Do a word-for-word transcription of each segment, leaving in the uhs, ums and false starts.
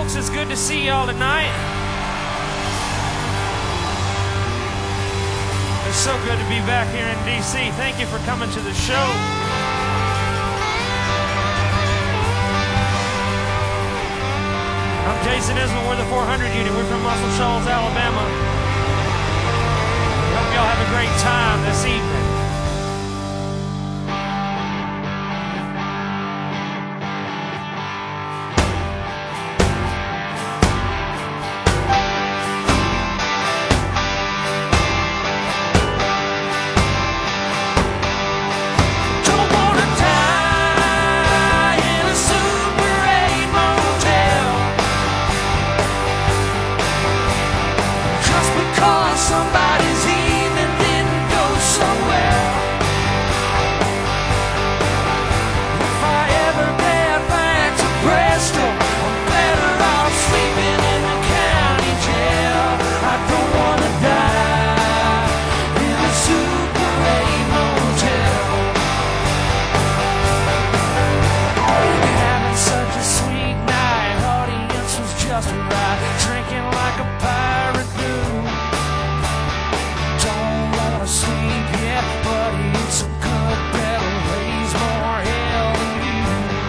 folks. It's good to see y'all tonight. It's so good to be back here in D C. Thank you for coming to the show. I'm Jason Isbell. We're the four hundred unit. We're from Muscle Shoals, Alabama. Hope y'all have a great time this evening. Somebody's evening didn't go so well. If I ever get back to Bristol, I'm better off sleeping in the county jail. I don't wanna die in a Super eight motel. Having such a sweet night, audience was just right, drinking like a pirate do. Sleep yet, but it's a good that'll raise more hell than you.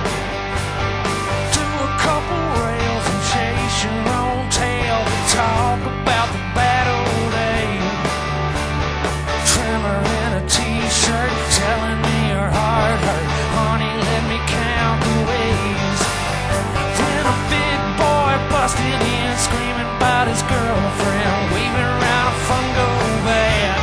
Do a couple rails and chase your own tail. Talk about the bad old days. Trimmer in a t-shirt telling me your heart hurt. Honey, let me count the ways. Then a big boy busted in, screaming about his girlfriend, waving around a fungo band.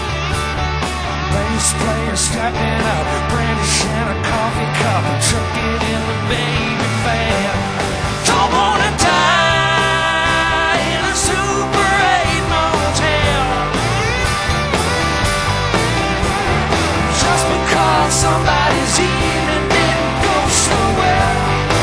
Bass player stepping up, brandishing a coffee cup, and took it in the baby van. Don't wanna die in a Super eight motel, just because somebody's evening didn't go so well.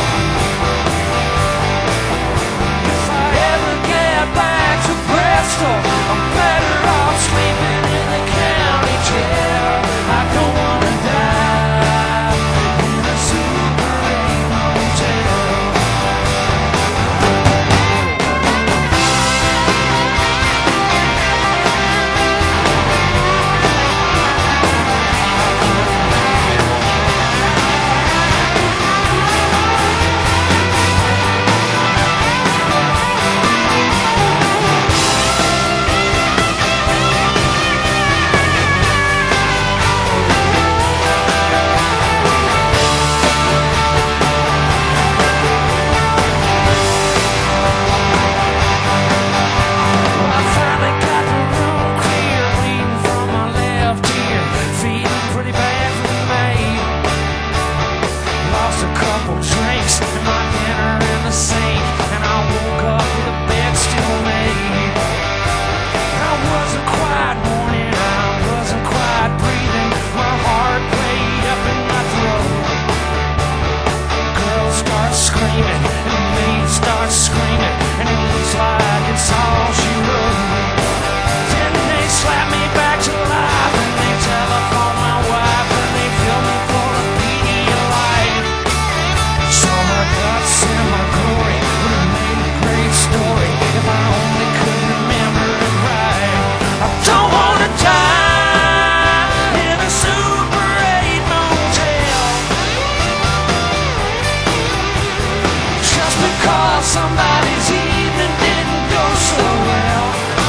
If I ever get back to Bristol, I'm better off sleeping in the county jail. I don't wanna die in a Super eight motel. Somebody's evening didn't go so well.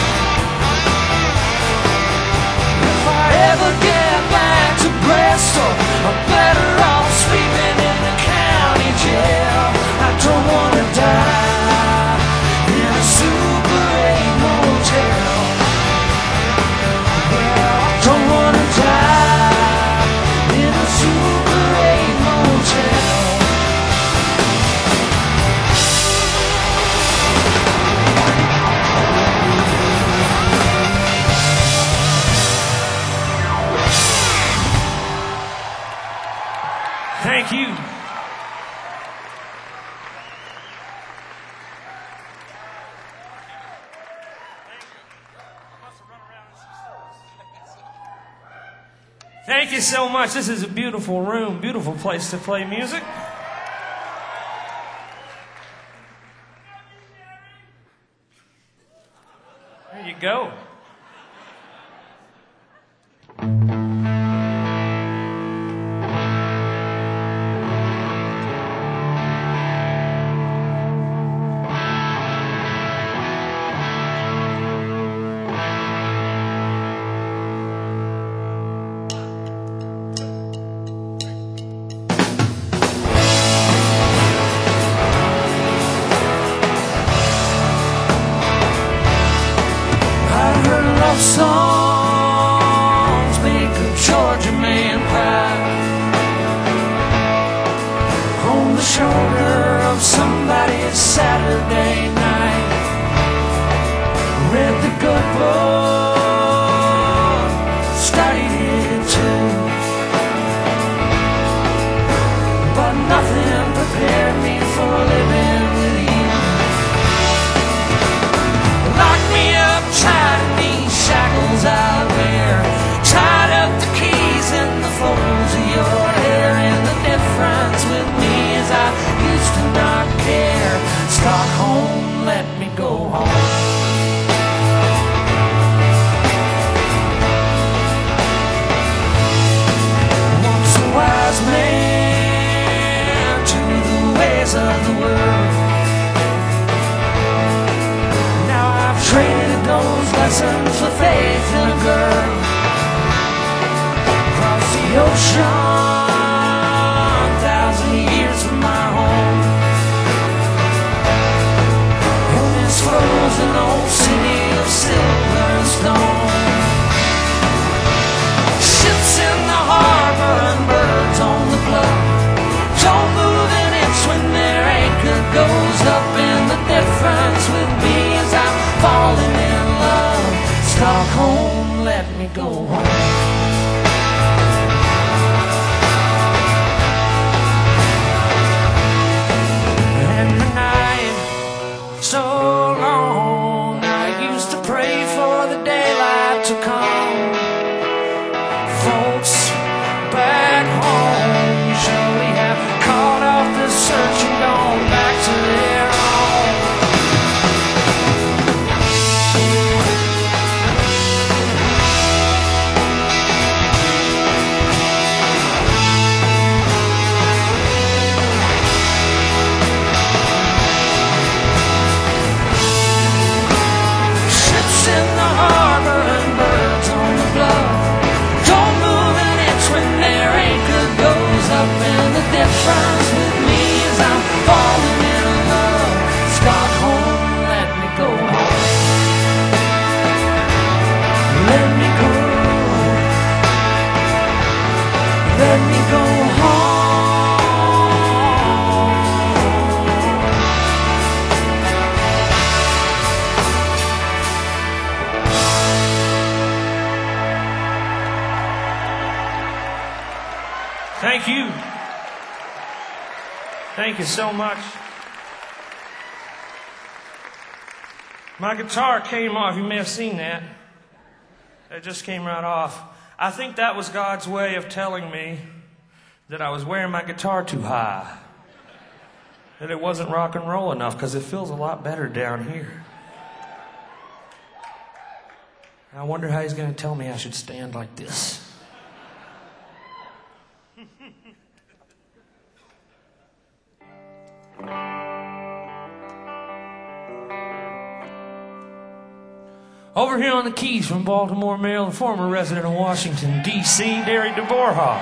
If I ever get back to Bristol, I'm better off sleeping in the county jail. I don't wanna die in a Super eight motel. Well, I don't wanna die in a Super eight motel. Thank you. Thank you so much. This is a beautiful room, beautiful place to play music. There you go. Songs make a Georgia man cry on the shoulder of somebody's Saturday night. Read the good book, studied it too, but nothing prepared me for living with you. Lock me up tight in these shackles I wear, tied up the keys in the folds of your hair, and the difference with me is I used to not care. Stockholm, let me go home. Once a wise man to the ways of the world, now I've traded those lessons for faith in a girl. Across the ocean, thousand years from my home, in this frozen old city of silver and stone. Ships in the harbor and birds on the bluff don't move an inch when their anchor goes up, and the difference with me is I'm falling in love. Stockholm, let me go home. And the night so long, I used to pray for the daylight to come. Folks back home surely have called off the search and gone back to their home. Ships in the harbor and birds on the bluff don't move an inch when their anchor goes up, and the difference with me is I'm falling in love. Stockholm, let me go home. Let me go. Let me go home. Thank you. Thank you so much. My guitar came off. You may have seen that. It just came right off. I think that was God's way of telling me that I was wearing my guitar too high, that it wasn't rock and roll enough, because it feels a lot better down here. I wonder how he's going to tell me I should stand like this. Over here on the keys from Baltimore, Maryland, former resident of Washington, D C, Derry DeBorha.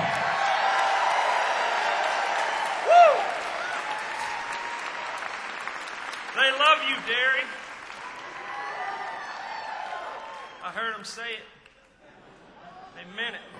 Woo! They love you, Derry. I heard them say it. They meant it.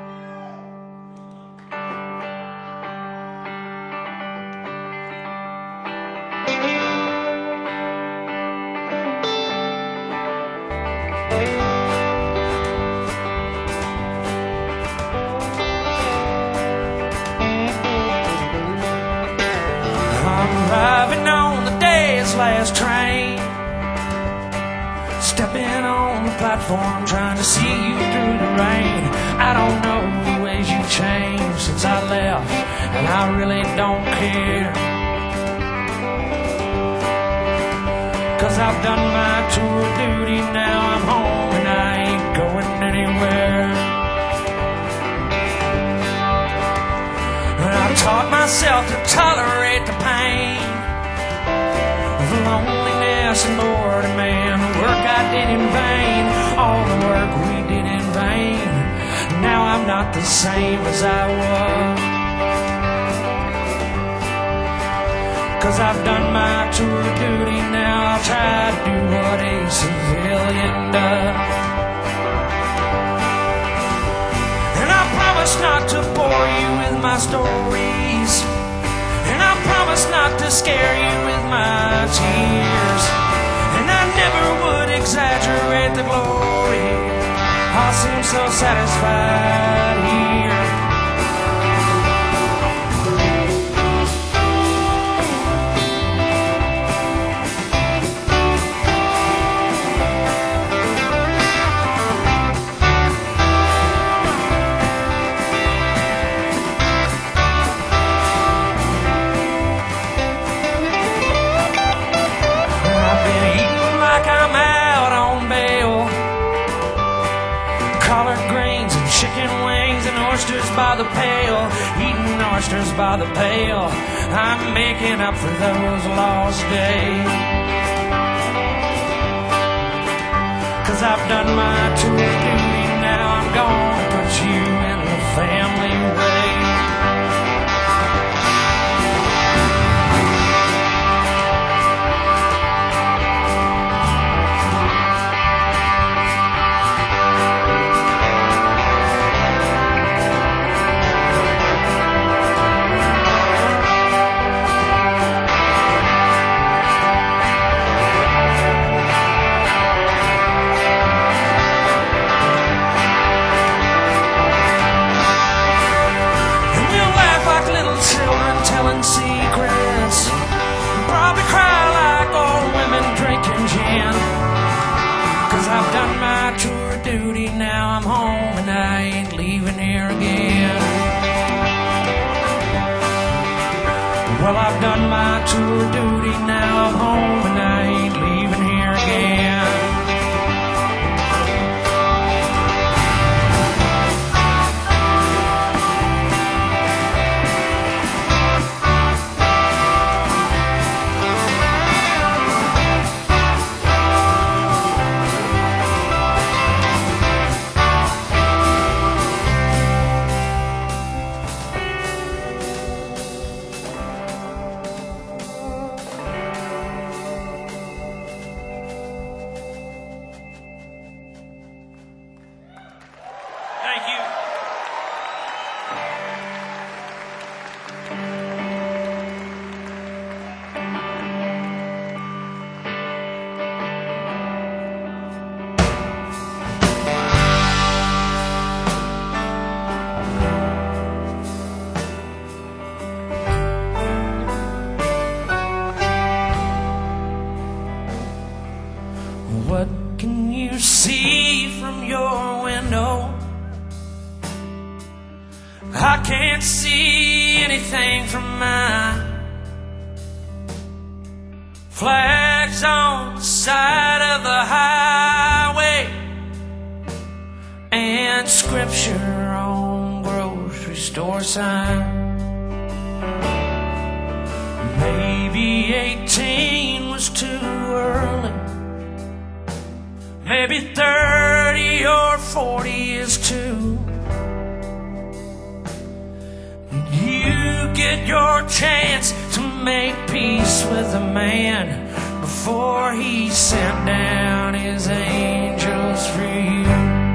Arriving on the day's last train, stepping on the platform, trying to see you through the rain. I don't know the ways you've changed since I left, and I really don't care, 'cause I've done my tour of duty now. myself to tolerate the pain of loneliness and boredom, man. The work I did in vain, all the work we did in vain. Now I'm not the same as I was, 'cause I've done my tour of duty. Now I'll try to do what a civilian does. And I promise not to bore you with my stories, and I promise not to scare you with my tears, and I never would exaggerate the glory. I seem so satisfied here. Chicken wings and oysters by the pail, eating oysters by the pail. I'm making up for those lost days, 'cause I've done my tour of duty. Now I'm gonna put you in the family way. Secrets, probably cry like old women drinking gin, 'cause I've done my tour of duty. Now I'm home and I ain't leaving here again. Well, I've done my tour of duty. Now I'm home and I ain't leaving here again. What can you see from your window? I can't see anything from mine. Flags on the side of the highway and scripture on grocery store sign. Maybe eighteen was too early, maybe thirty or forty is too. You get your chance to make peace with a man before he sent down his angels for you.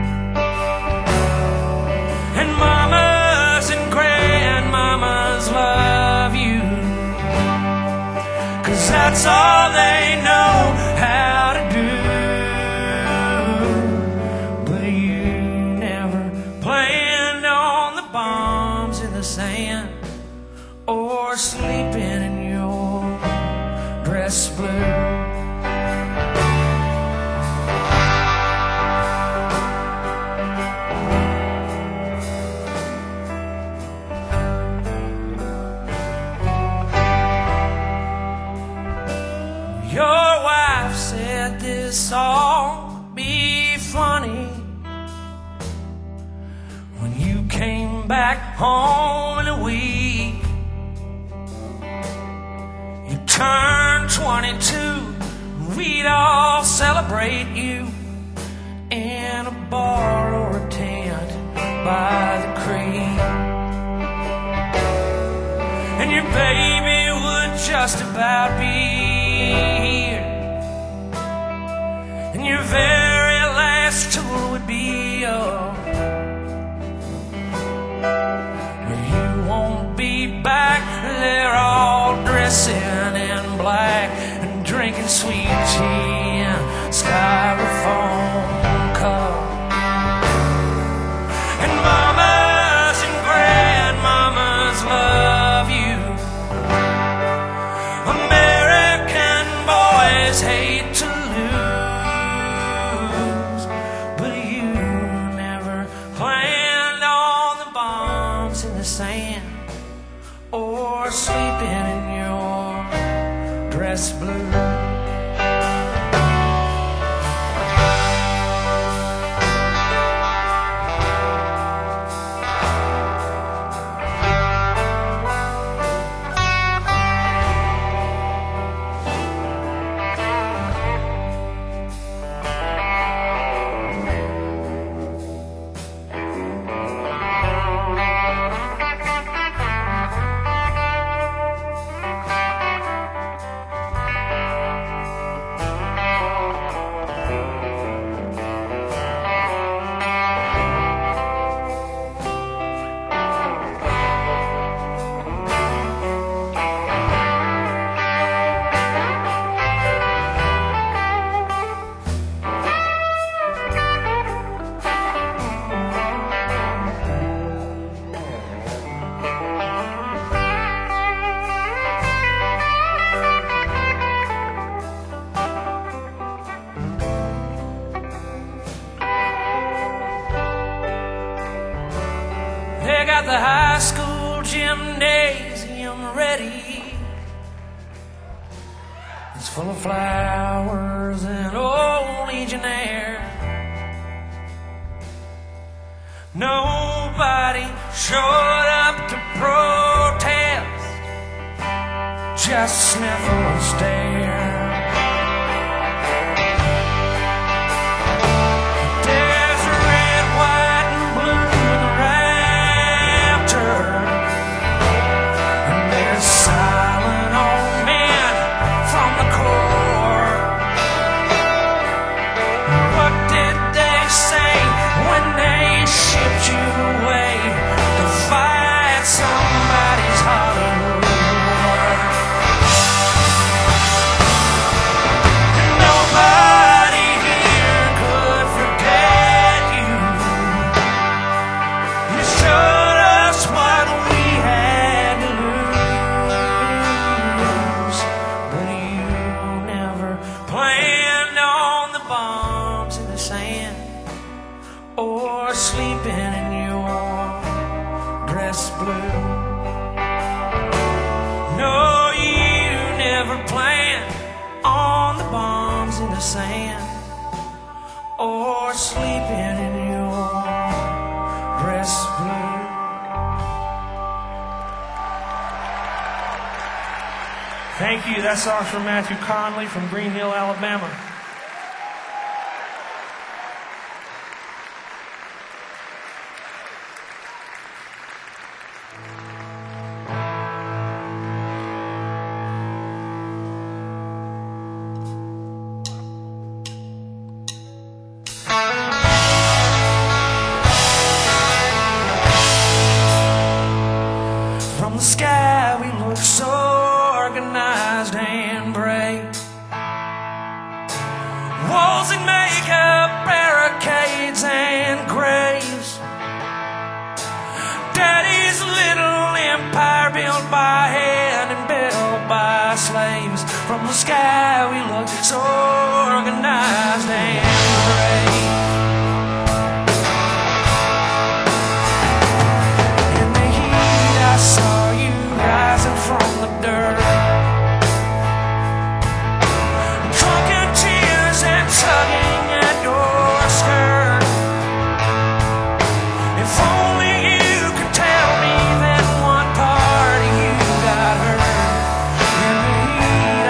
And mamas and grandmamas love you, 'cause that's all they know how to do. Sand or sleeping in your dress blue. Your wife said this all would be funny when you came back home in a week. turn twenty-two, we'd all celebrate you in a bar or a tent by the creek. And your baby would just about be here, and your very last tour would be yours. But you won't be back. They're all dressing in black and drinking sweet tea in styrofoam cups. And mamas and grandmamas love you. American boys hate to lose, but you never planned on the bombs in the sand or sleeping in your dress blue. They got the high school gymnasium ready. It's full of flowers and old Legionnaires. Nobody showed up to protest, just sniffle and stare. Or sleeping in your dress blue. No, you never planned on the bombs in the sand, or sleeping in your dress blue. Thank you. That song's from Matthew Conley from Green Hill, Alabama. From the sky we look so organized and brave. Walls and makeup, barricades and graves. Daddy's little empire built by hand and built by slaves. From the sky we look so organized and brave. I saw you rising from the dirt, drunk in tears and tugging at your skirt. If only you could tell me that one part of you got hurt. In the heat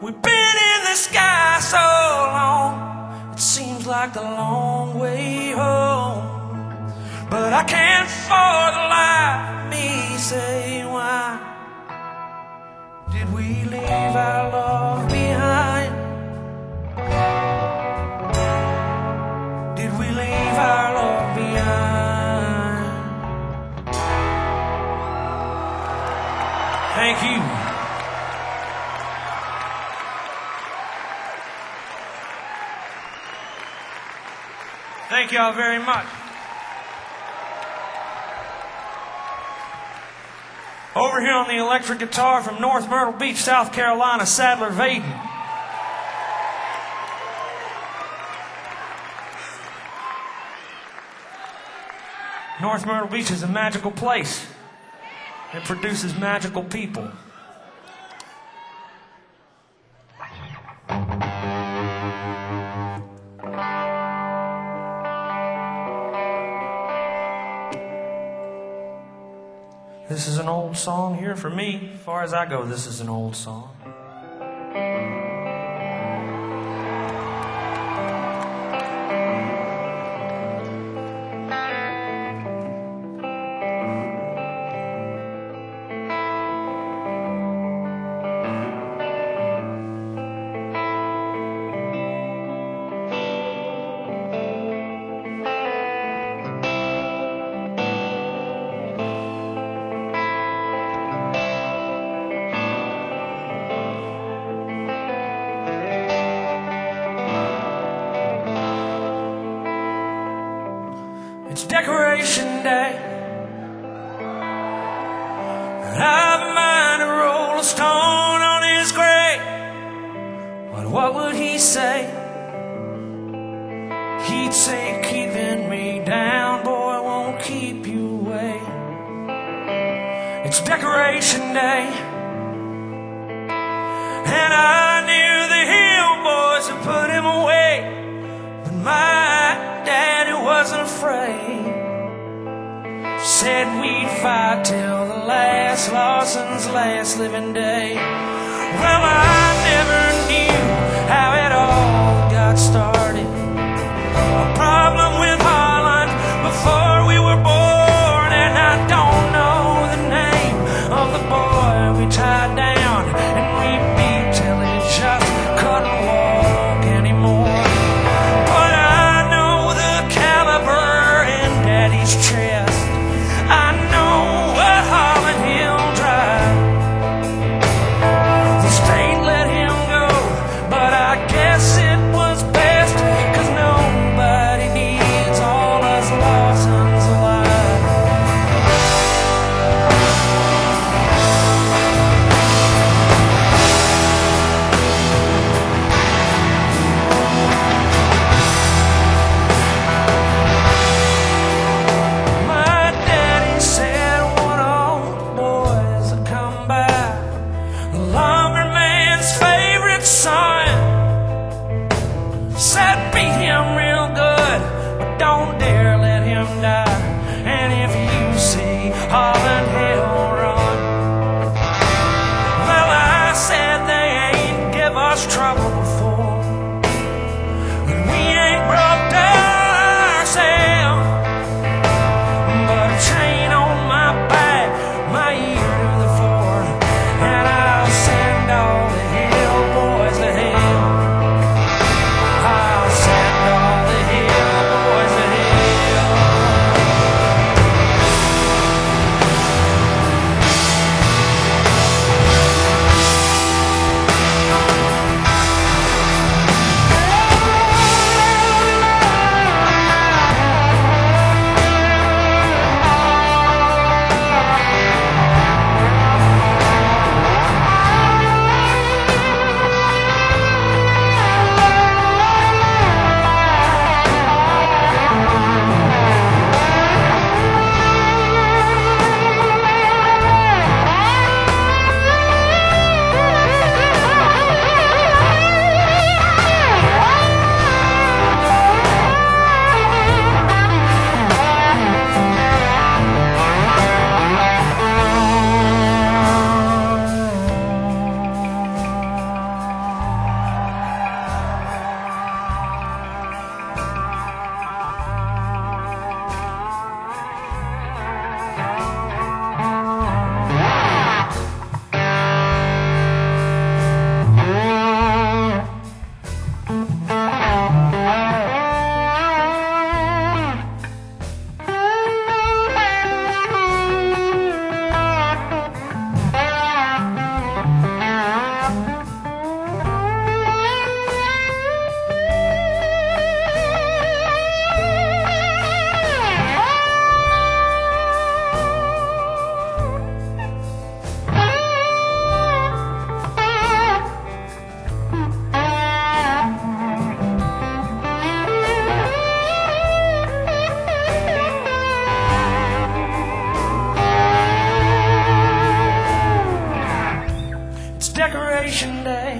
We've been in the sky so long, it seems like the long way home. But I can't for the life of me say why did we leave our love behind? Did we leave our love behind? Thank you. Thank you all very much. Over here on the electric guitar from North Myrtle Beach, South Carolina, Sadler Vaden. North Myrtle Beach is a magical place. It produces magical people. This is an old song here for me. As far as I go, this is an old song. It's Decoration Day, and I've in mind to roll a stone on his grave. But what would he say? He'd say, keeping me down, boy, won't keep you away. It's Decoration Day, and I knew the Hill Boys had put him away, but my daddy wasn't afraid. Said we'd fight till the last Lawson's last living day. Well, I never knew how it all got started. A problem with Holland before we were born, and I don't know the name of the boy we tied down and we beat till he just couldn't walk anymore. But I know the caliber in Daddy's chest. I know what Holland Hill drive. The state let him go, but I guess it was best, 'cause nobody needs all us Lawsons alive. My daddy said one of the boys had come by, the lumberman's favorite son. Said beat him real good, but don't dare let him die. And if you see Holland Hill run, well, I said they ain't give us trouble before, and we ain't broke down ourselves. But a chain on my back, my ear to the floor, and I'll send all the Hill Boys to hell. I'll send all the Hill Boys to hell. Decoration Day.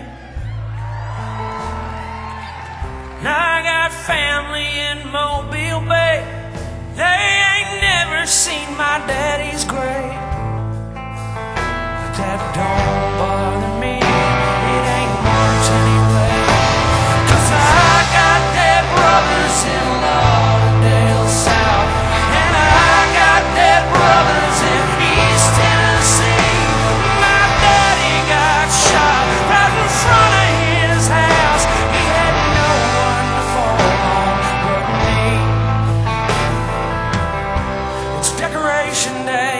Now I got family in Mobile Bay. They ain't never seen my daddy's grave. But that don't bother me. It ain't much anyway. 'Cause I got dead brothers in Lauderdale South, and I got dead brothers in East Tennessee. My daddy got shot right in front of his house. He had no one to fall on but me. It's Decoration Day.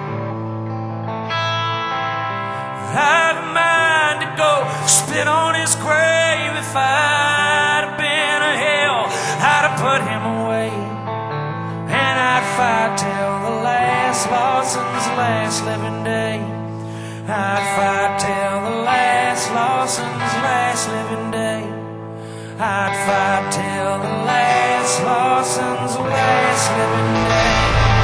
I have a mind to go spit on his grave. If I'd have been a hell, I'd have put him away. And I'd fight till the last Lawson's last living day. I'd fight till the last Lawson's last living day. I'd fight till the last Lawson's last living day.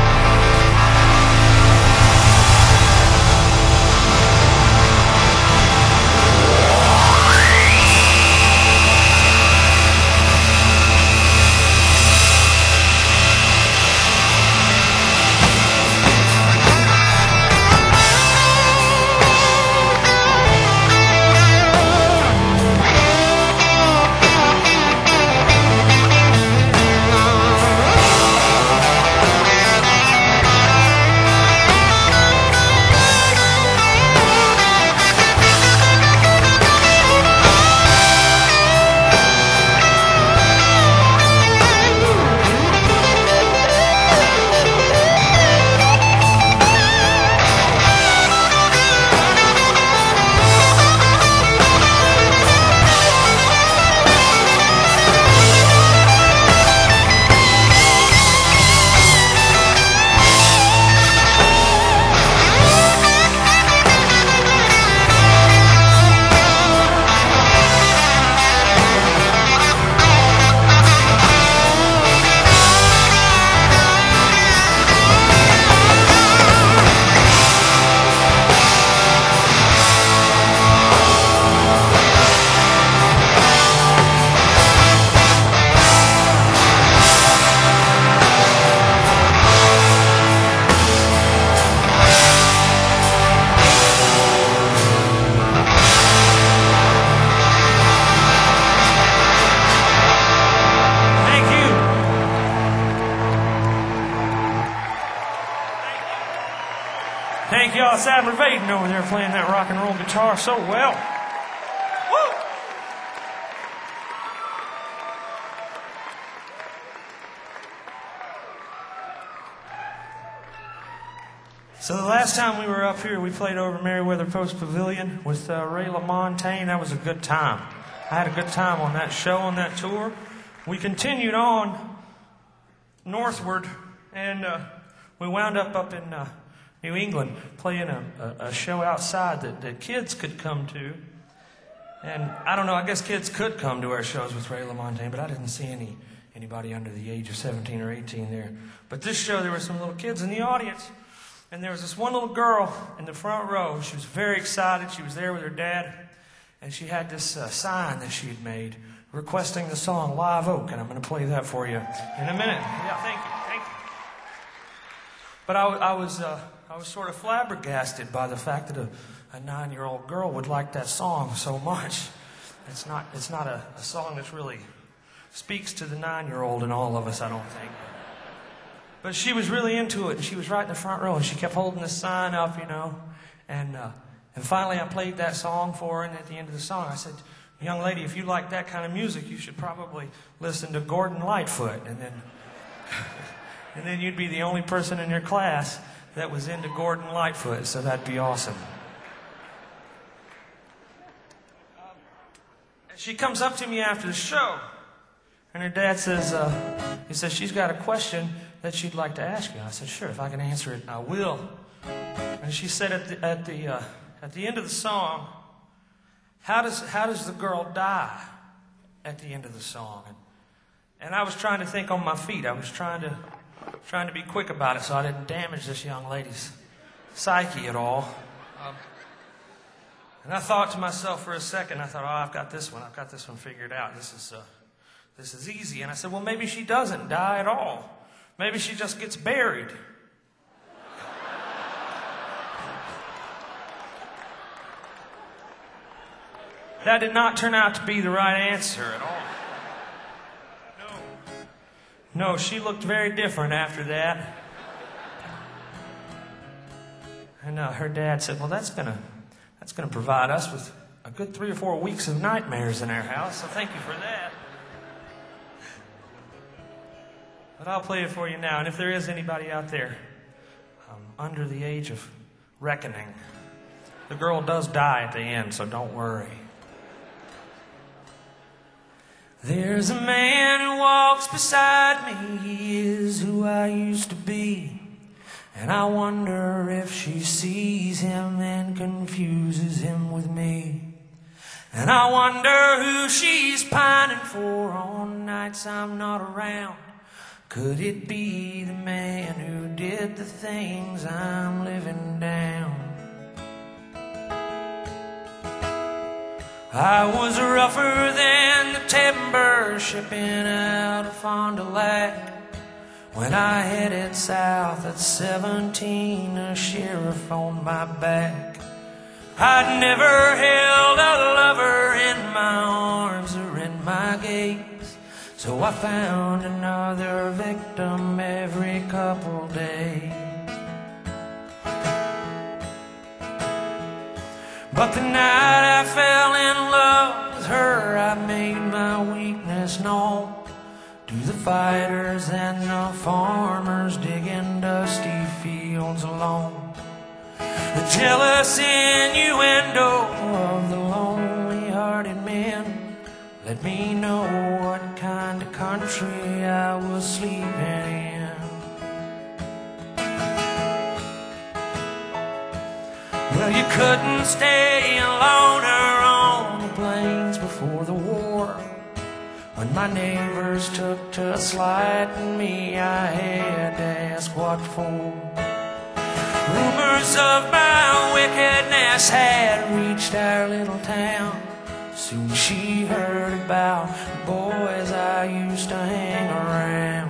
Thank y'all, Sadler Vaden over there playing that rock and roll guitar so well. Woo! So the last time we were up here, we played over Meriwether Post Pavilion with uh, Ray LaMontagne. That was a good time. I had a good time on that show, on that tour. We continued on northward, and uh, we wound up up in uh, New England playing a, a, a show outside that, that kids could come to. And I don't know, I guess kids could come to our shows with Ray LaMontagne, but I didn't see any anybody under the age of seventeen or eighteen there. But this show, there were some little kids in the audience. And there was this one little girl in the front row. She was very excited. She was there with her dad. And she had this uh, sign that she had made requesting the song Live Oak. And I'm going to play that for you in a minute. Yeah, thank you. Thank you. But I, I was uh, I was sort of flabbergasted by the fact that a, a nine-year-old girl would like that song so much. It's not, it's not a, a song that really speaks to the nine-year-old in all of us, I don't think. But she was really into it, and she was right in the front row, and she kept holding the sign up, you know. And uh, and finally I played that song for her, and at the end of the song I said, young lady, if you like that kind of music, you should probably listen to Gordon Lightfoot. And then, and then you'd be the only person in your class that was into Gordon Lightfoot, so that'd be awesome. And she comes up to me after the show, and her dad says, uh, he says, she's got a question that she'd like to ask you. I said, sure, if I can answer it, I will. And she said at the at the uh, at the end of the song, how does how does the girl die at the end of the song? And, and I was trying to think on my feet. I was trying to trying to be quick about it so I didn't damage this young lady's psyche at all. Um, And I thought to myself for a second, I thought, oh, I've got this one. I've got this one figured out. This is, uh, this is easy. And I said, well, maybe she doesn't die at all. Maybe she just gets buried. That did not turn out to be the right answer at all. No. No, she looked very different after that. And uh, her dad said, well, that's gonna, that's gonna provide us with a good three or four weeks of nightmares in our house, so thank you for that. But I'll play it for you now, and if there is anybody out there um, under the age of reckoning, the girl does die at the end, so don't worry. There's a man who walks beside me, he is who I used to be. And I wonder if she sees him and confuses him with me. And I wonder who she's pining for on nights I'm not around. Could it be the man who did the things I'm living down? I was rougher than the timber shipping out of Fond du Lac. When I headed south at seventeen, a sheriff on my back. I'd never held a lover in my arms or in my gaze, so I found another victim every couple days. But the night I fell in love with her, I made my weakness known to the fighters and the farmers digging dusty fields alone. The jealous innuendo of the lonely-hearted men let me know what kind of country I was sleeping in. Well, you couldn't stay alone or on the plains before the war. When my neighbors took to slighting me, I had to ask what for. Rumors of my wickedness had reached our little town. Soon she heard about the boys I used to hang around.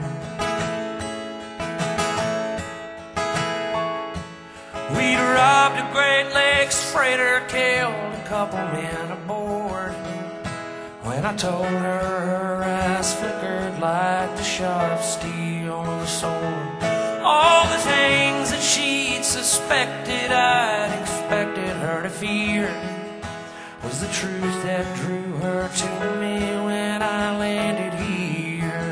We'd robbed a Great Lakes freighter, killed a couple men aboard. When I told her, her eyes flickered like the shot of steel of a sword. All the things that she'd suspected I'd expected her to fear was the truth that drew her to me when I landed here.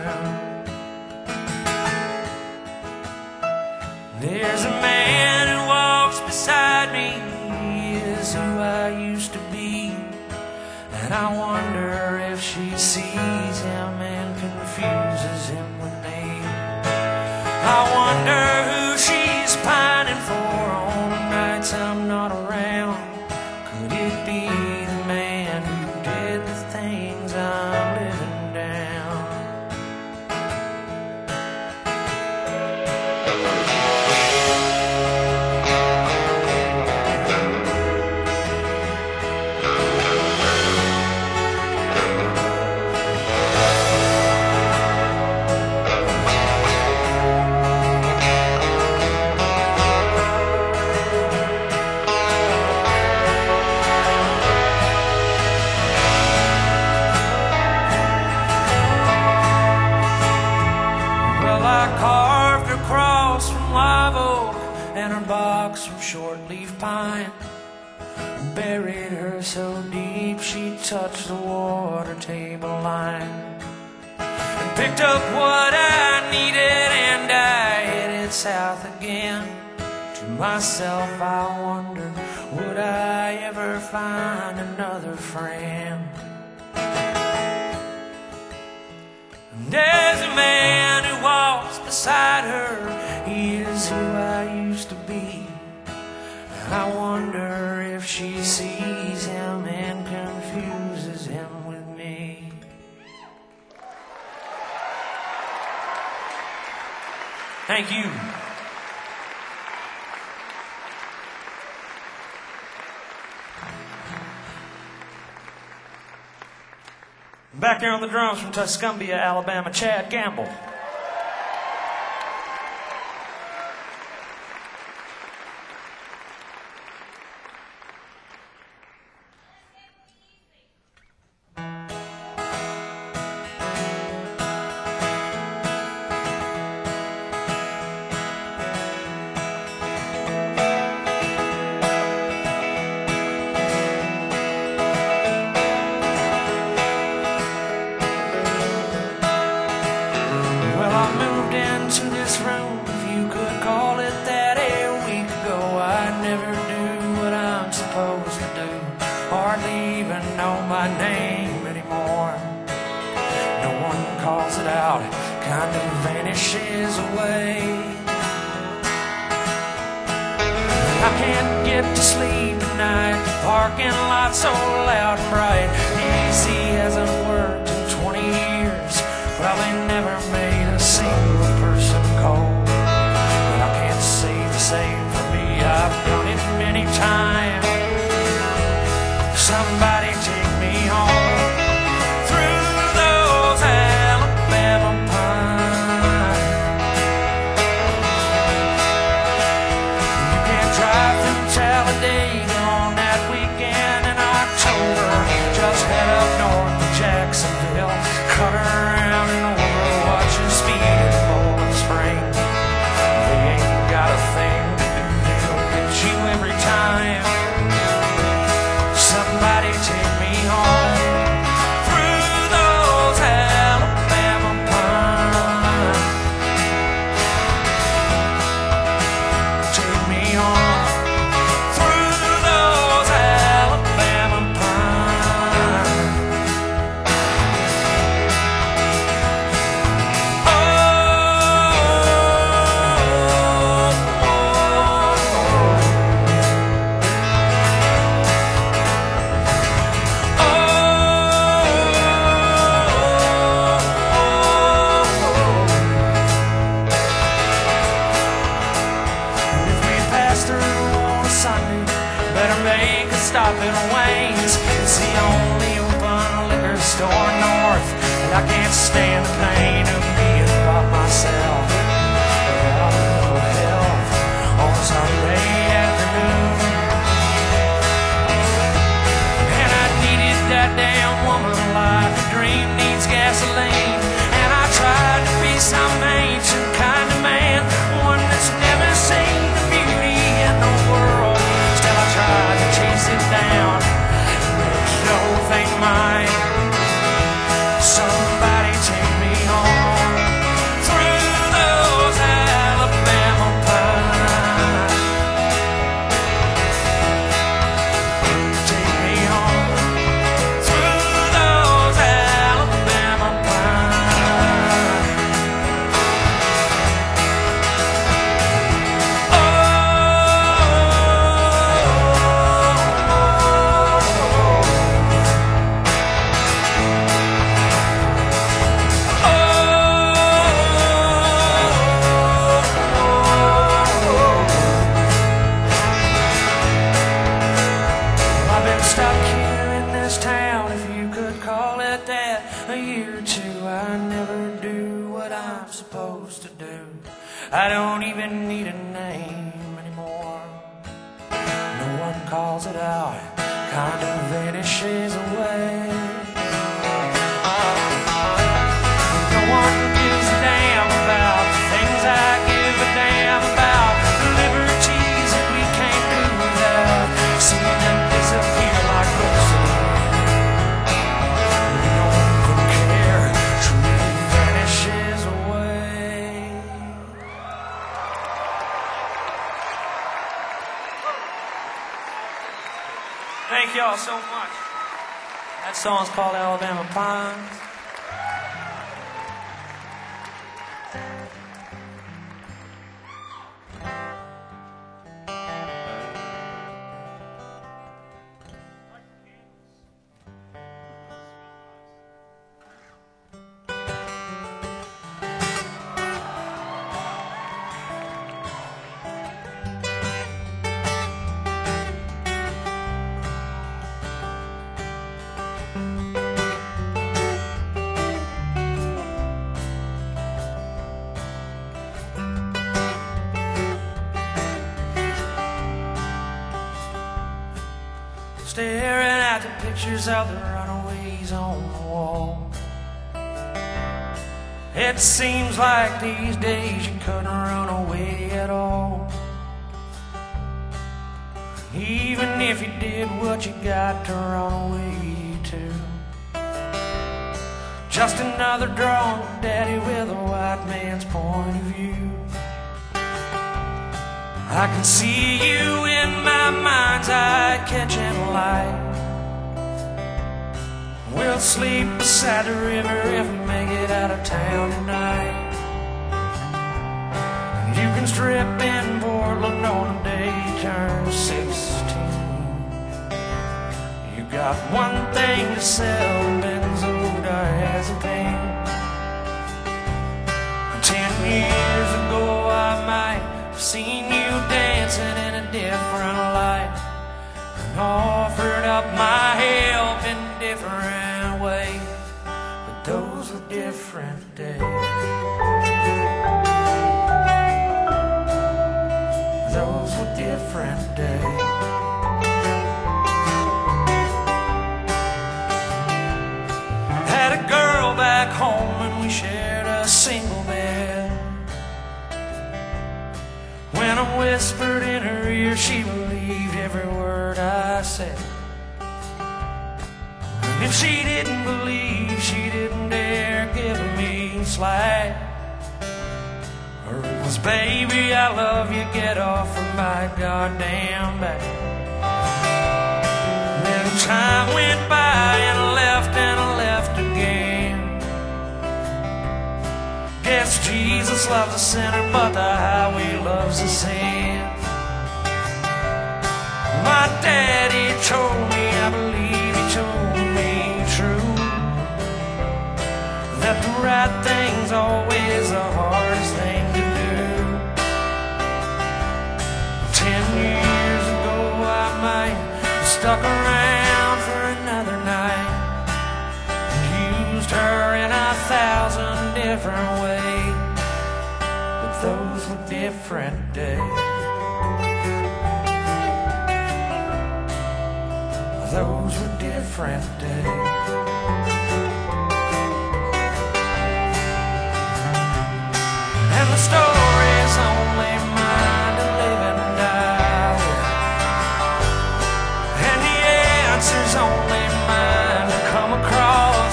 There's a man who walks beside me, he is who I used to be. And I wonder if she sees him and confuses him with me. I wonder who she's pining for on nights I'm not around. Could it be the man who did the things I'm living down? Box from short-leaf pine, buried her so deep she touched the water table line, and picked up what I needed and I headed south again. To myself I wondered, would I ever find another friend? And there's a man who walks beside her, he is who I used to be. And I wonder if she sees him and confuses him with me. Thank you. Back there on the drums from Tuscumbia, Alabama, Chad Gamble. Thank y'all so much. That song's called Alabama Pines. pictures of the runaways on the wall. It seems like these days you couldn't run away at all. Even if you did, what you got to run away to? Just another drunk daddy with a white man's point of view. I can see you in my mind's eye catching light. We'll sleep beside the river if we make it out of town tonight. You can strip in Portland on the day you turn sixteen. You got one thing to sell, benzodiazepine. Ten years ago I might have seen you dancing in a different light and offered up my help in different ways, but those were different days. Those were different days. Had a girl back home and we shared a single bed. When I whispered in her ear, she believed every word I said. And if she didn't believe, she didn't dare give me slack. Or it was, baby, I love you, get off of my goddamn back. And then time went by and I left and I left again. Guess Jesus loves a sinner, but the highway loves a sin. My daddy told me, I believe he told me true, that the right thing's always the hardest thing to do. Ten years ago I might have stuck around for another night and used her in a thousand different ways, but those were different days. Those were different days. And the story's only mine to live and die with, and the answer's only mine to come across.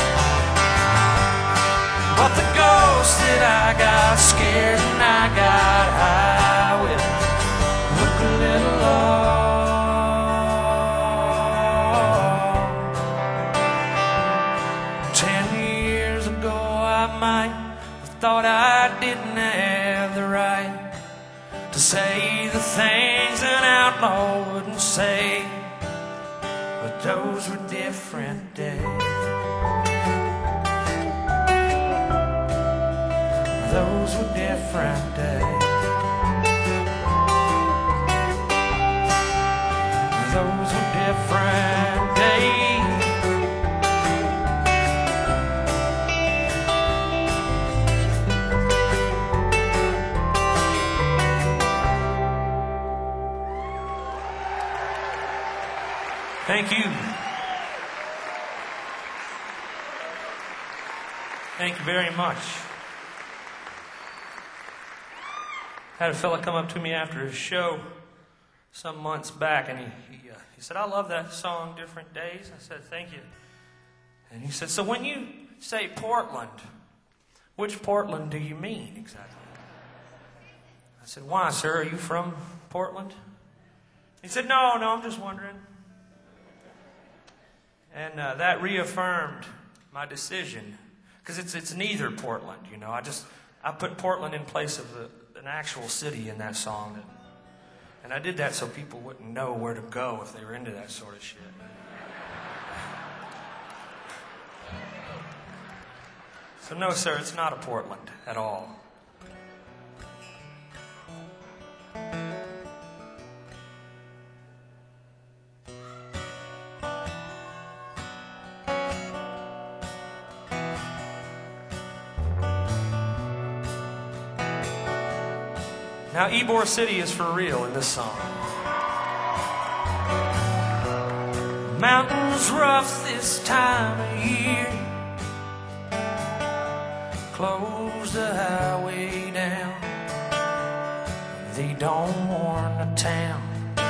But the ghost that I got scared and I got high with look a little lost. Ten years ago I might have thought I didn't have the right to say the things an outlaw wouldn't say, but those were different days. Those were different days. Those were different days. Thank you. Thank you very much. Had a fella come up to me after his show some months back, and he he, uh, he said, "I love that song, Different Days." I said, "Thank you." And he said, "So when you say Portland, which Portland do you mean exactly?" I said, "Why, sir? Are you from Portland?" He said, "No, no, I'm just wondering." And uh, that reaffirmed my decision, because it's it's neither Portland, you know. I just I put Portland in place of the, an actual city in that song, and, and I did that so people wouldn't know where to go if they were into that sort of shit. So no, sir, it's not a Portland at all. Now, Ybor City is for real in this song. Mountains rough this time of year. Close the highway down. They don't warn the town.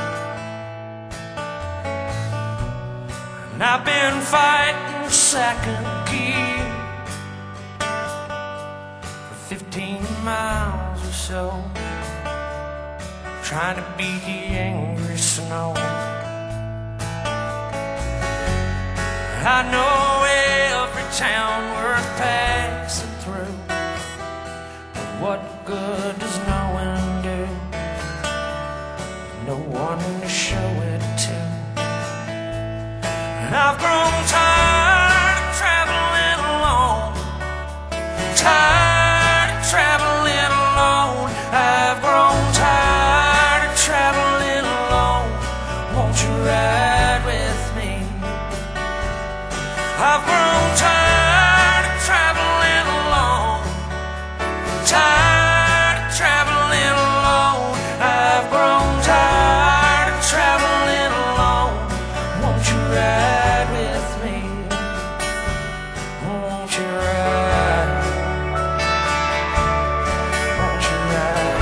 And I've been fighting second gear for fifteen miles or so, trying to beat the angry snow. I know every town worth passing through, but what good does knowing do? No one to show it to. And I've grown tired of traveling alone, tired of traveling alone. I've grown tired of traveling alone. Won't you ride with me? I've grown tired of traveling alone, tired of traveling alone. I've grown tired of traveling alone. Won't you ride with me? Won't you ride? Won't you ride?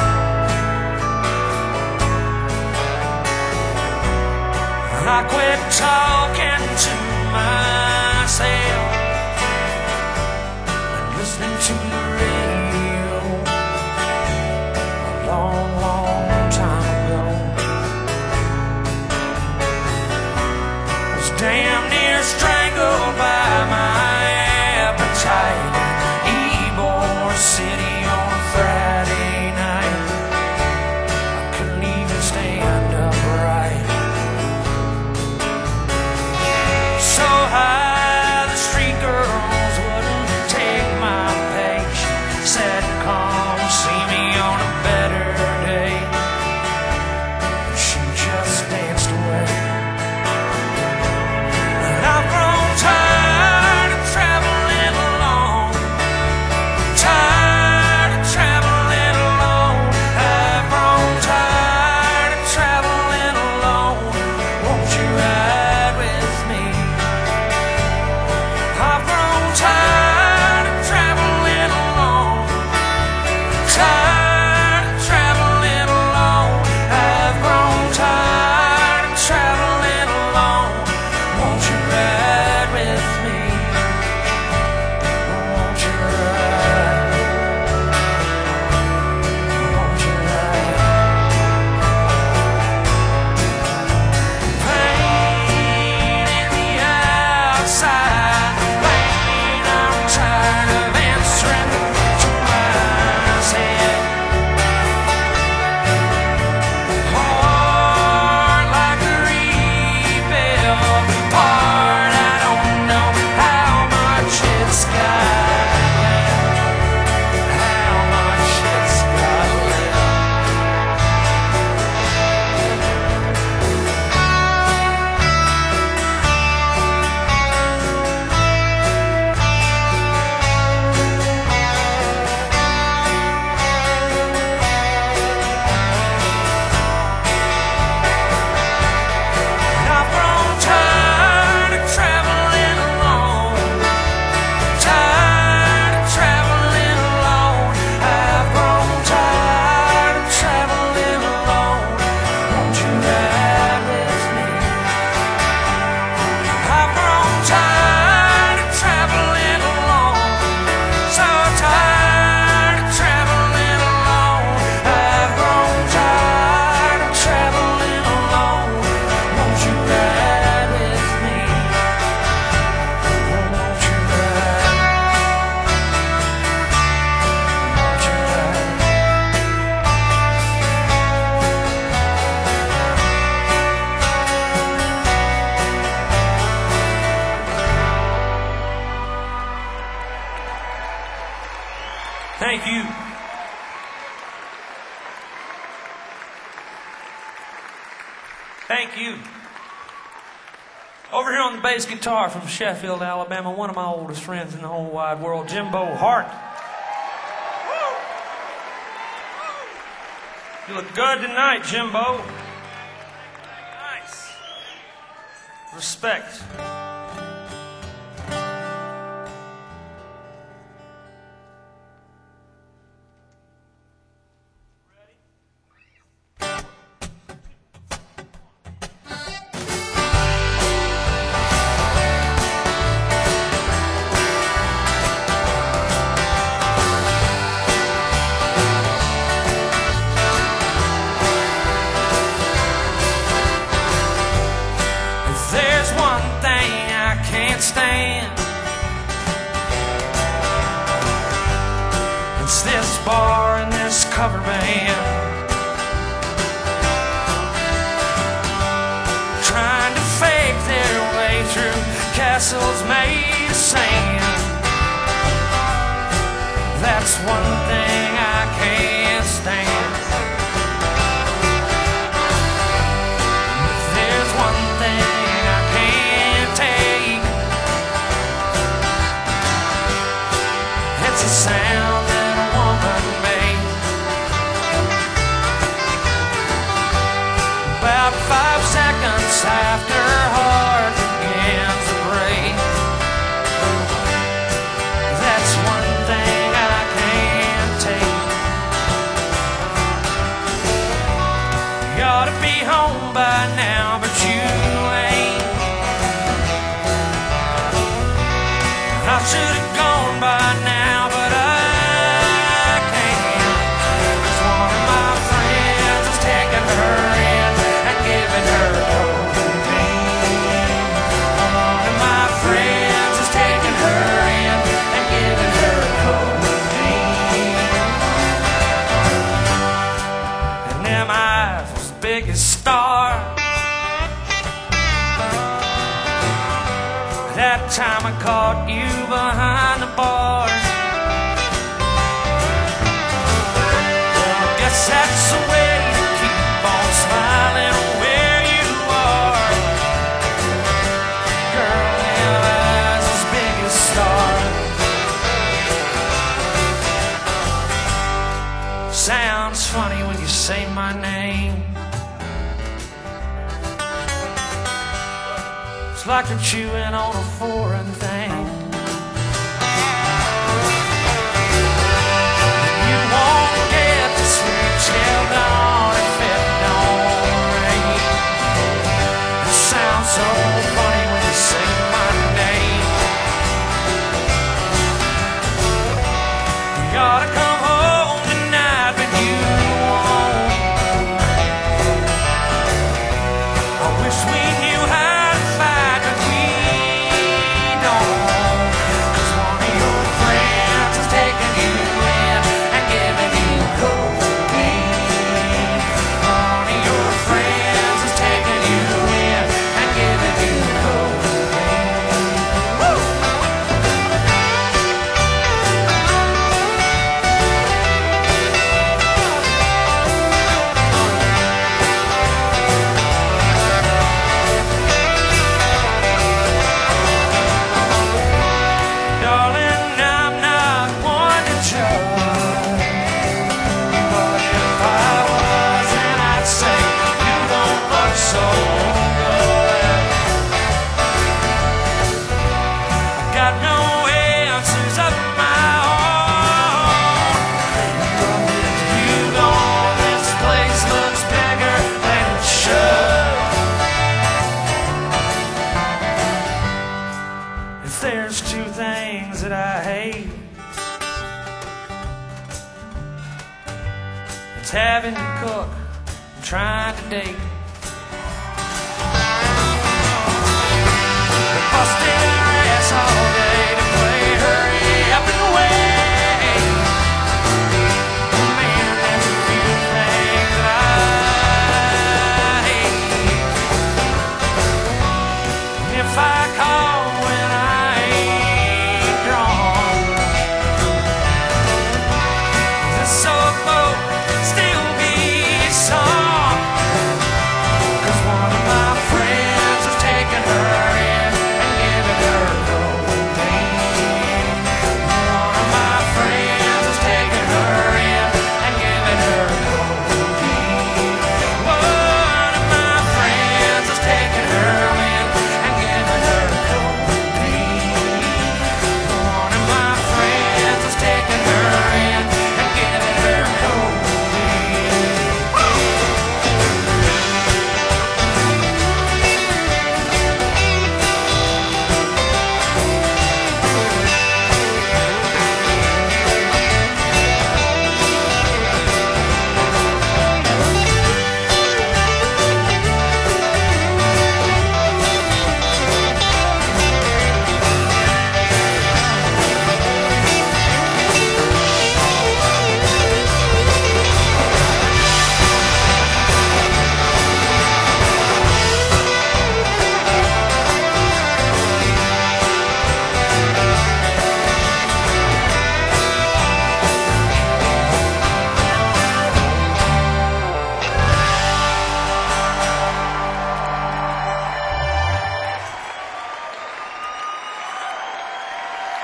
And I quit talking to myself and listening to the radio a long, long time ago. I was damn near strangled by my appetite in Ybor City on a Friday night. I couldn't even stand upright. So high, the street girls wouldn't take my patience. Said, come see me on a better day. She just danced away. And I've grown tired of traveling alone, tired of traveling alone. I've grown tired of traveling alone. Won't you ride with me? I've grown tired of traveling alone, tired of traveling alone. I've grown tired of traveling alone. Won't you ride with me? Won't you ride? Won't you ride? Pain in the outside, pain. I'm tired of answering to myself. Heart like a rebuild part. I don't know how much it's got left, how much it's got left. I've grown tired of traveling alone, tired of traveling alone. I've grown tired of traveling alone. Won't you ride with me? I've grown tired of traveling alone, so tired of traveling alone. I've grown tired of traveling alone. Won't you ride with me? Won't you ride? Won't you ride? Thank you. Thank you. Over here on the bass guitar from Sheffield, Alabama, one of my oldest friends in the whole wide world, Jimbo Hart. You look good tonight, Jimbo. Nice. Respect. Stand. It's this bar and this cover band trying to fake their way through castles made of sand. That's one thing I can't stand. There's one thing I can't take. It's a sound that a woman made. About five seconds after her heart begins to break. That's one thing I can't take. You ought to be home by now, but you ain't. I should have gone by now, but I can't. 'Cause one of my friends is taking her in and giving her cocaine. One of my friends is taking her in and giving her cocaine. And them eyes was big as stars. That time I caught you behind the bar. Well, I guess that's the way to keep on smiling where you are. Girl, them eyes as big as stars. Sounds funny when you say my name. It's like you're chewing on a foreign thing. You won't get the sweet chill down if it don't rain. It sounds so funny when you say my name. You ought to come home tonight, but you won't. I wish we knew how to fight, but we don't. 'Cause one of your friends is taking you in and giving you cocaine. One of your friends is taking you in and giving you cocaine. Woo! Darling, I'm not one to judge, but if I was, then I'd say you don't look so good. I got no answers of my own, but if you gone, this place looks bigger than it should. If there's two things that I hate, it's having to cook and trying to date. They're busting our ass all day to play hurry up and wait. Man, there's a few things that I hate. And if I call when I ain't drawn, this old boat still be a song. 'Cause one of my friends is taking her in and giving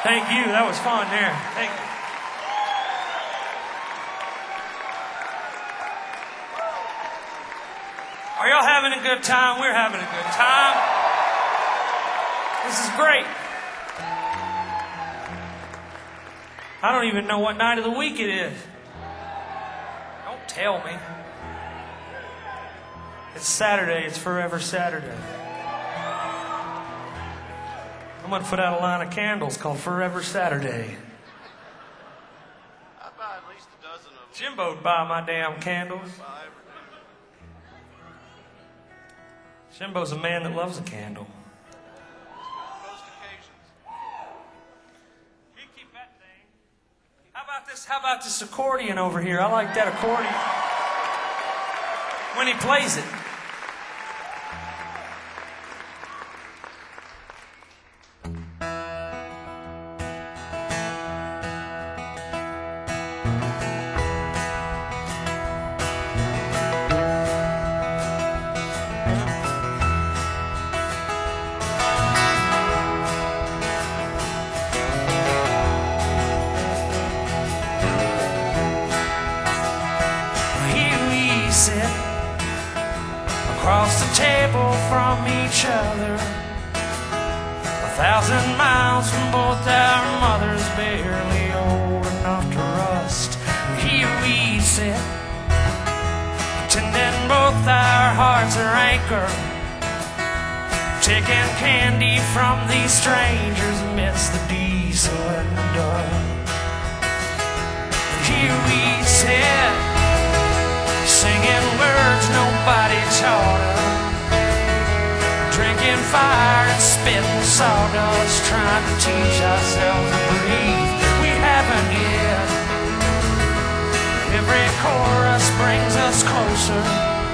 Thank you. That was fun there. Thank you. Are y'all having a good time? We're having a good time. This is great. I don't even know what night of the week it is. Don't tell me. It's Saturday. It's Forever Saturday. I'm going to put out a line of candles called Forever Saturday. I'd buy at least a dozen of them. Jimbo'd buy my damn candles. Jimbo's a man that loves a candle. Most occasions. You keep that thing. How about this? How about this accordion over here? I like that accordion. When he plays it. Across the table from each other, a thousand miles from both our mothers, barely old enough to rust. Here we sit, pretending both our hearts are anchored, taking candy from these strangers amidst the diesel and the dust. Here we sit, singing words nobody taught us, drinking fire and spitting sawdust, trying to teach ourselves to breathe. We haven't yet. Every chorus brings us closer.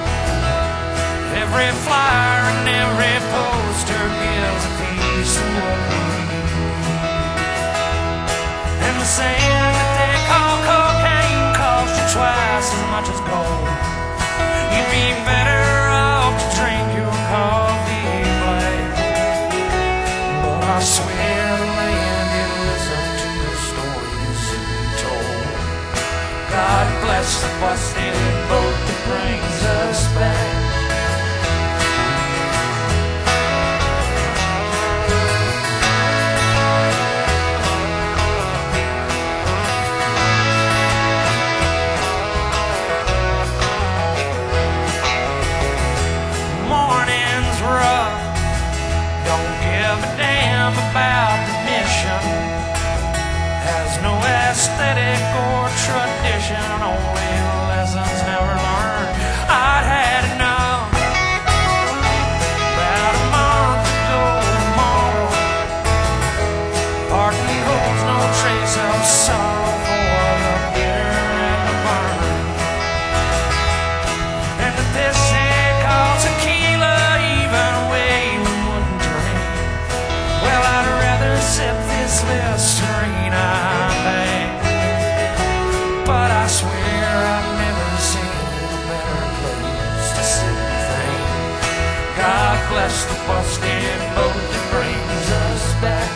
Every flyer and every poster gives a piece of what we need. And the sand that they call cocaine costs you twice as much as gold. You'd be better off to drink your coffee black. But I swear the land didn't listen to the stories that we told. God bless the busted boat that brings us back. About the mission has no aesthetic or tradition, only lessons never learned. I'd had enough about a month ago tomorrow. Parting holds no trace of sorrow for the bitter and the burn. And that this ain't called tequila, even way we wouldn't drink. Well, I'd rather sip this Listerine I think, but I swear I've never seen a better place to sit and think. God bless the busted boat that brings us back.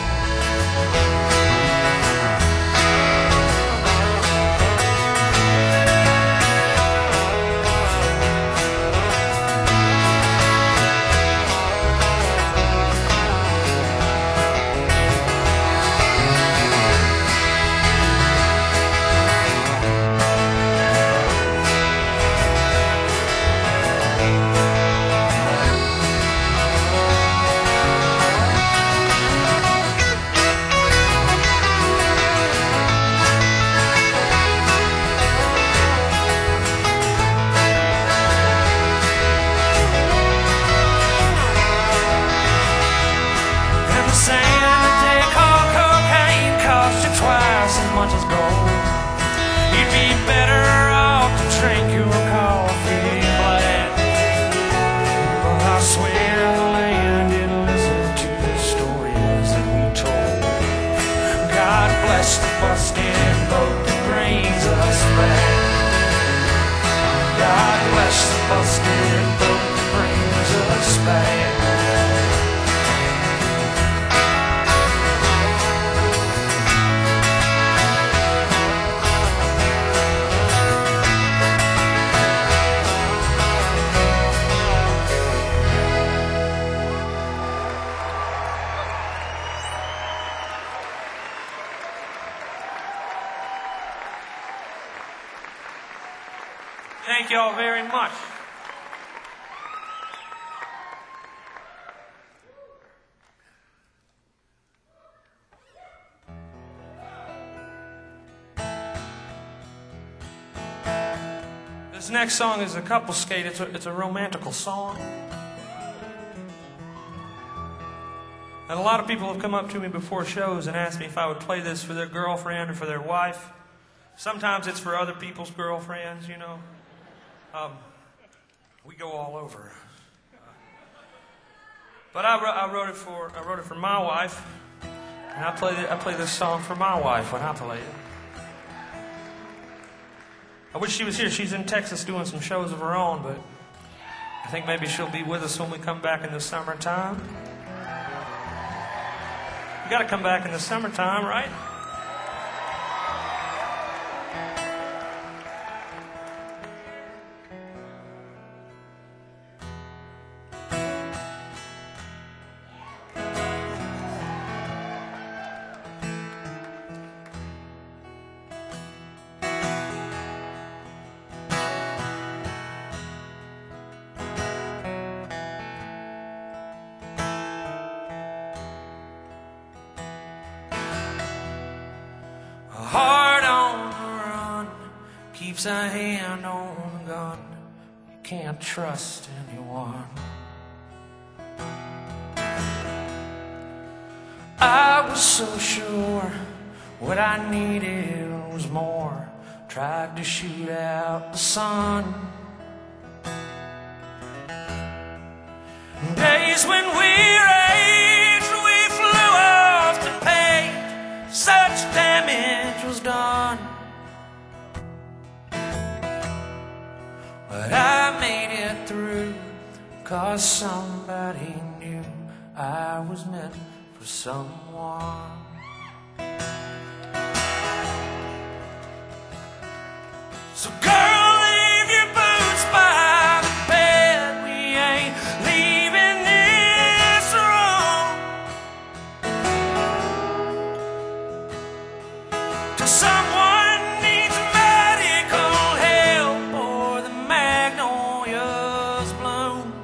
Thank you all very much. This next song is a couple skate. It's a, it's a romantical song. And a lot of people have come up to me before shows and asked me if I would play this for their girlfriend or for their wife. Sometimes it's for other people's girlfriends, you know. Um, we go all over. But I, wrote, I wrote it for I wrote it for my wife, and I play I play this song for my wife when I play it. I wish she was here. She's in Texas doing some shows of her own, but I think maybe she'll be with us when we come back in the summertime. You got to come back in the summertime, right? Keeps a hand on the gun. You can't trust anyone. I was so sure what I needed was more. Tried to shoot out the sun. Days when we raged, we flew off to paint. Such damage was done. But I made it through, 'cause somebody knew I was meant for someone. So girl, leave your boots by the bed. We ain't leaving this room till someone needs medical help or the magnolias bloom.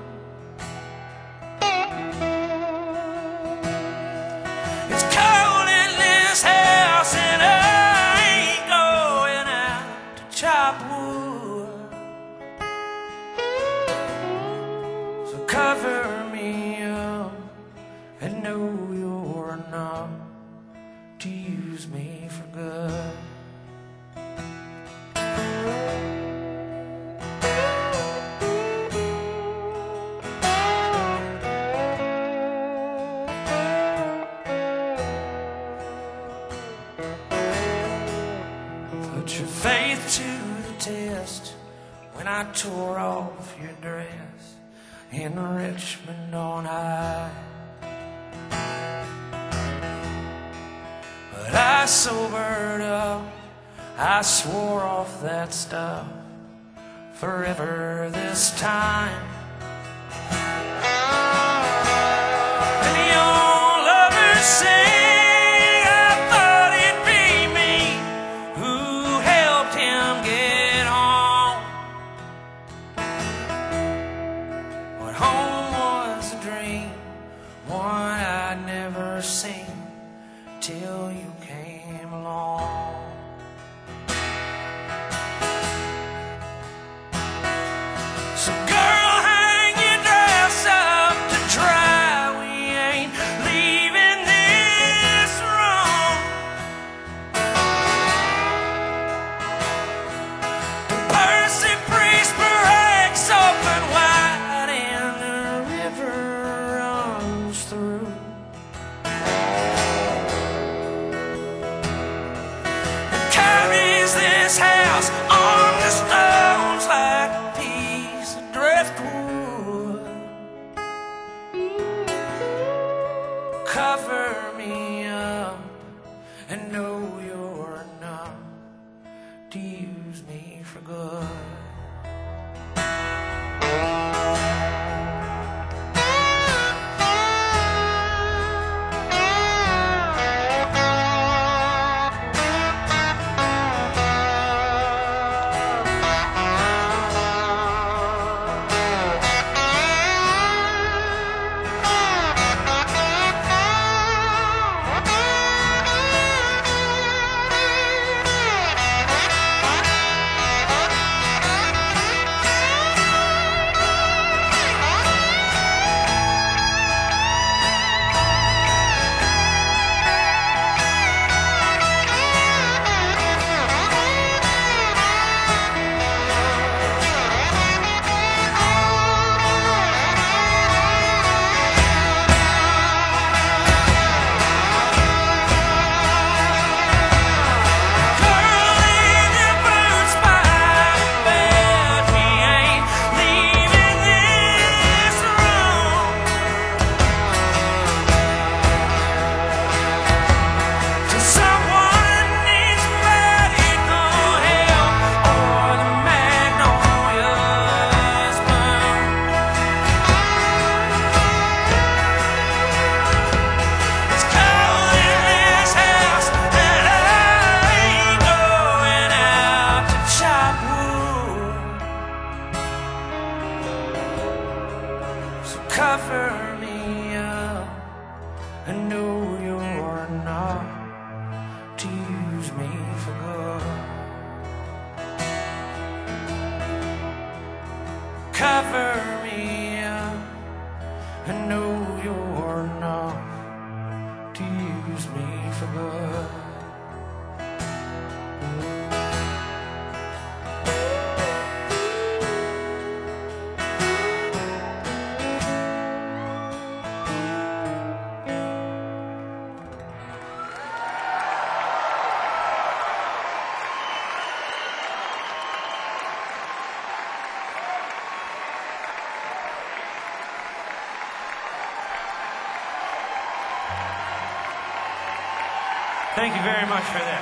It's cold in this house and I ain't going out to chop wood. So cover me up and know you're enough to use me for good. Put your faith to the test when I tore off your dress in Richmond on high. But I sobered up, I swore off that stuff forever this time. And the old lovers sing, I thought it'd be me who helped him get home. But home was a dream, one I'd never seen till you came along. So girl, hang your dress up to dry. We ain't leaving this room. The Percy Priest breaks open wide and the river runs through. It carries this house on the stones like a piece of driftwood. Cover me up and know you're enough to use me for good. for good. Thank you very much for that.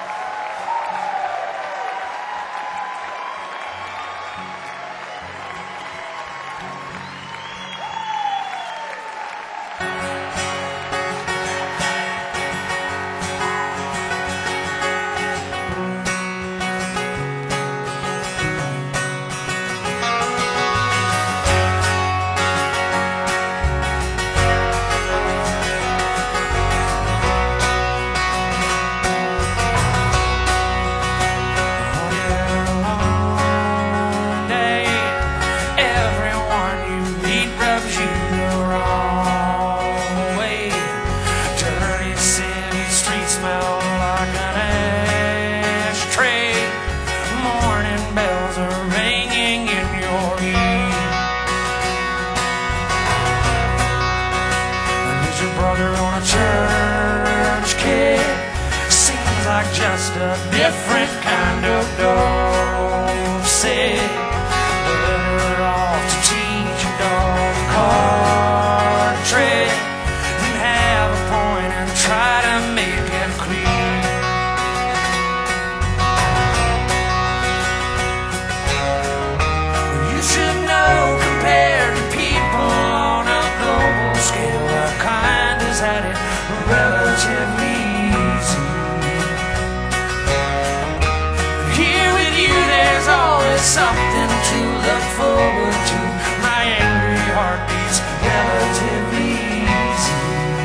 Just a different kind of dog. Say, better off to teach a dog a card trick than have a point and try to make it clear. You should know, compared to people on a global scale, our kind has had it relatively easy. There's always something to look forward to. My angry heart beats relatively easy.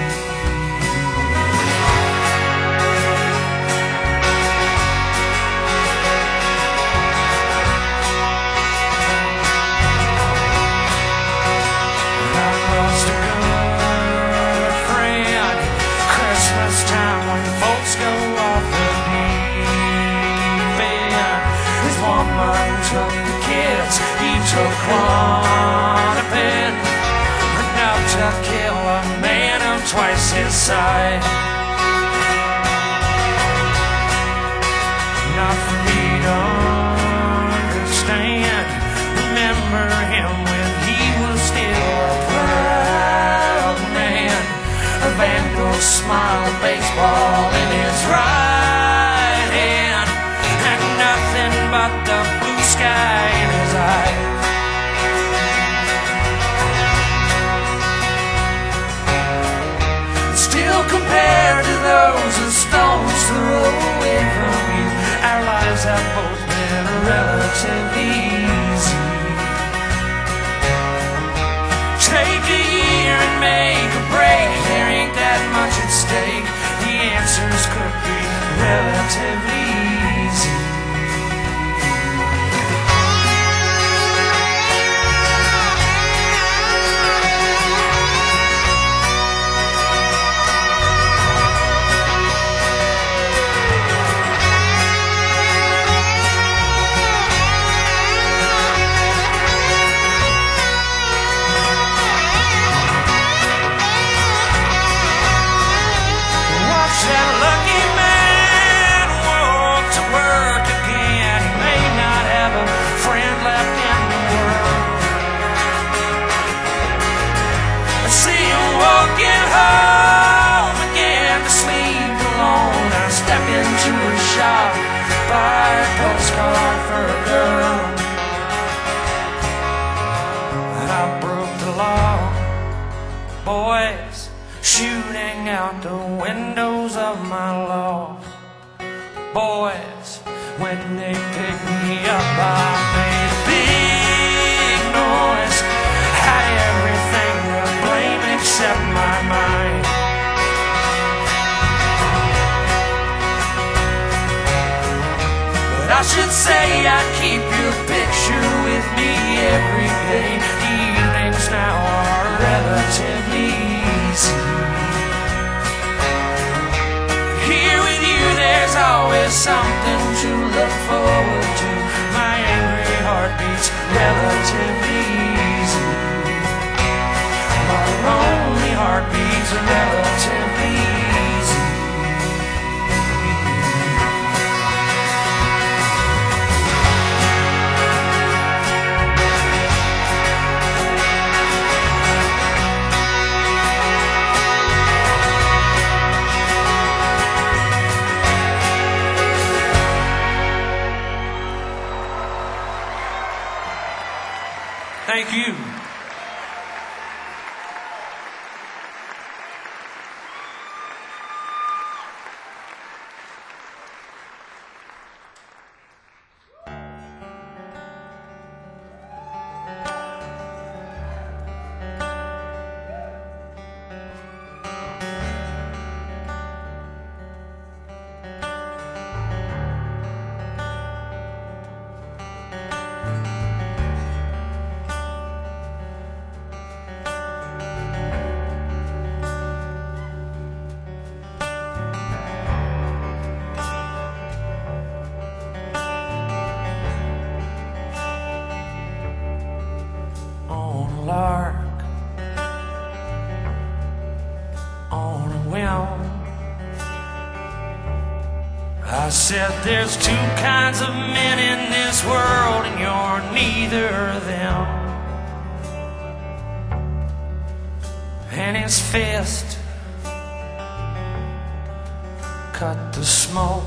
I lost a good friend Christmas time when folks go off the deep end. One man took the kids, he took Klonopin, enough to kill a man of twice his size. Not for me to understand. Remember him when he was still a proud man. A vandal smile, a baseball in his right hand, and nothing but the blue sky in his eye. Still, compared to those a stone's throw away from you, our lives have both been relatively easy. Take a year and make a break, there ain't that much at stake. The answers could be relatively easy. That lucky man walk to work again. He may not have a friend left in the world. I see him walking home again to sleep alone. I step into a shop, buy a postcard for a girl. I broke the law, boys, shooting out the windows of my loft. Boys, when they picked me up, I made a big noise. Had everything to blame except my mind. But I should say I keep your picture with me every day. The evenings now are relatively easy. there's something to look forward to. My angry heart beats relatively easy. My lonely heart beats relatively easy. Thank you. Lark on a whim, I said there's two kinds of men in this world, and you're neither of them. And his fist cut the smoke.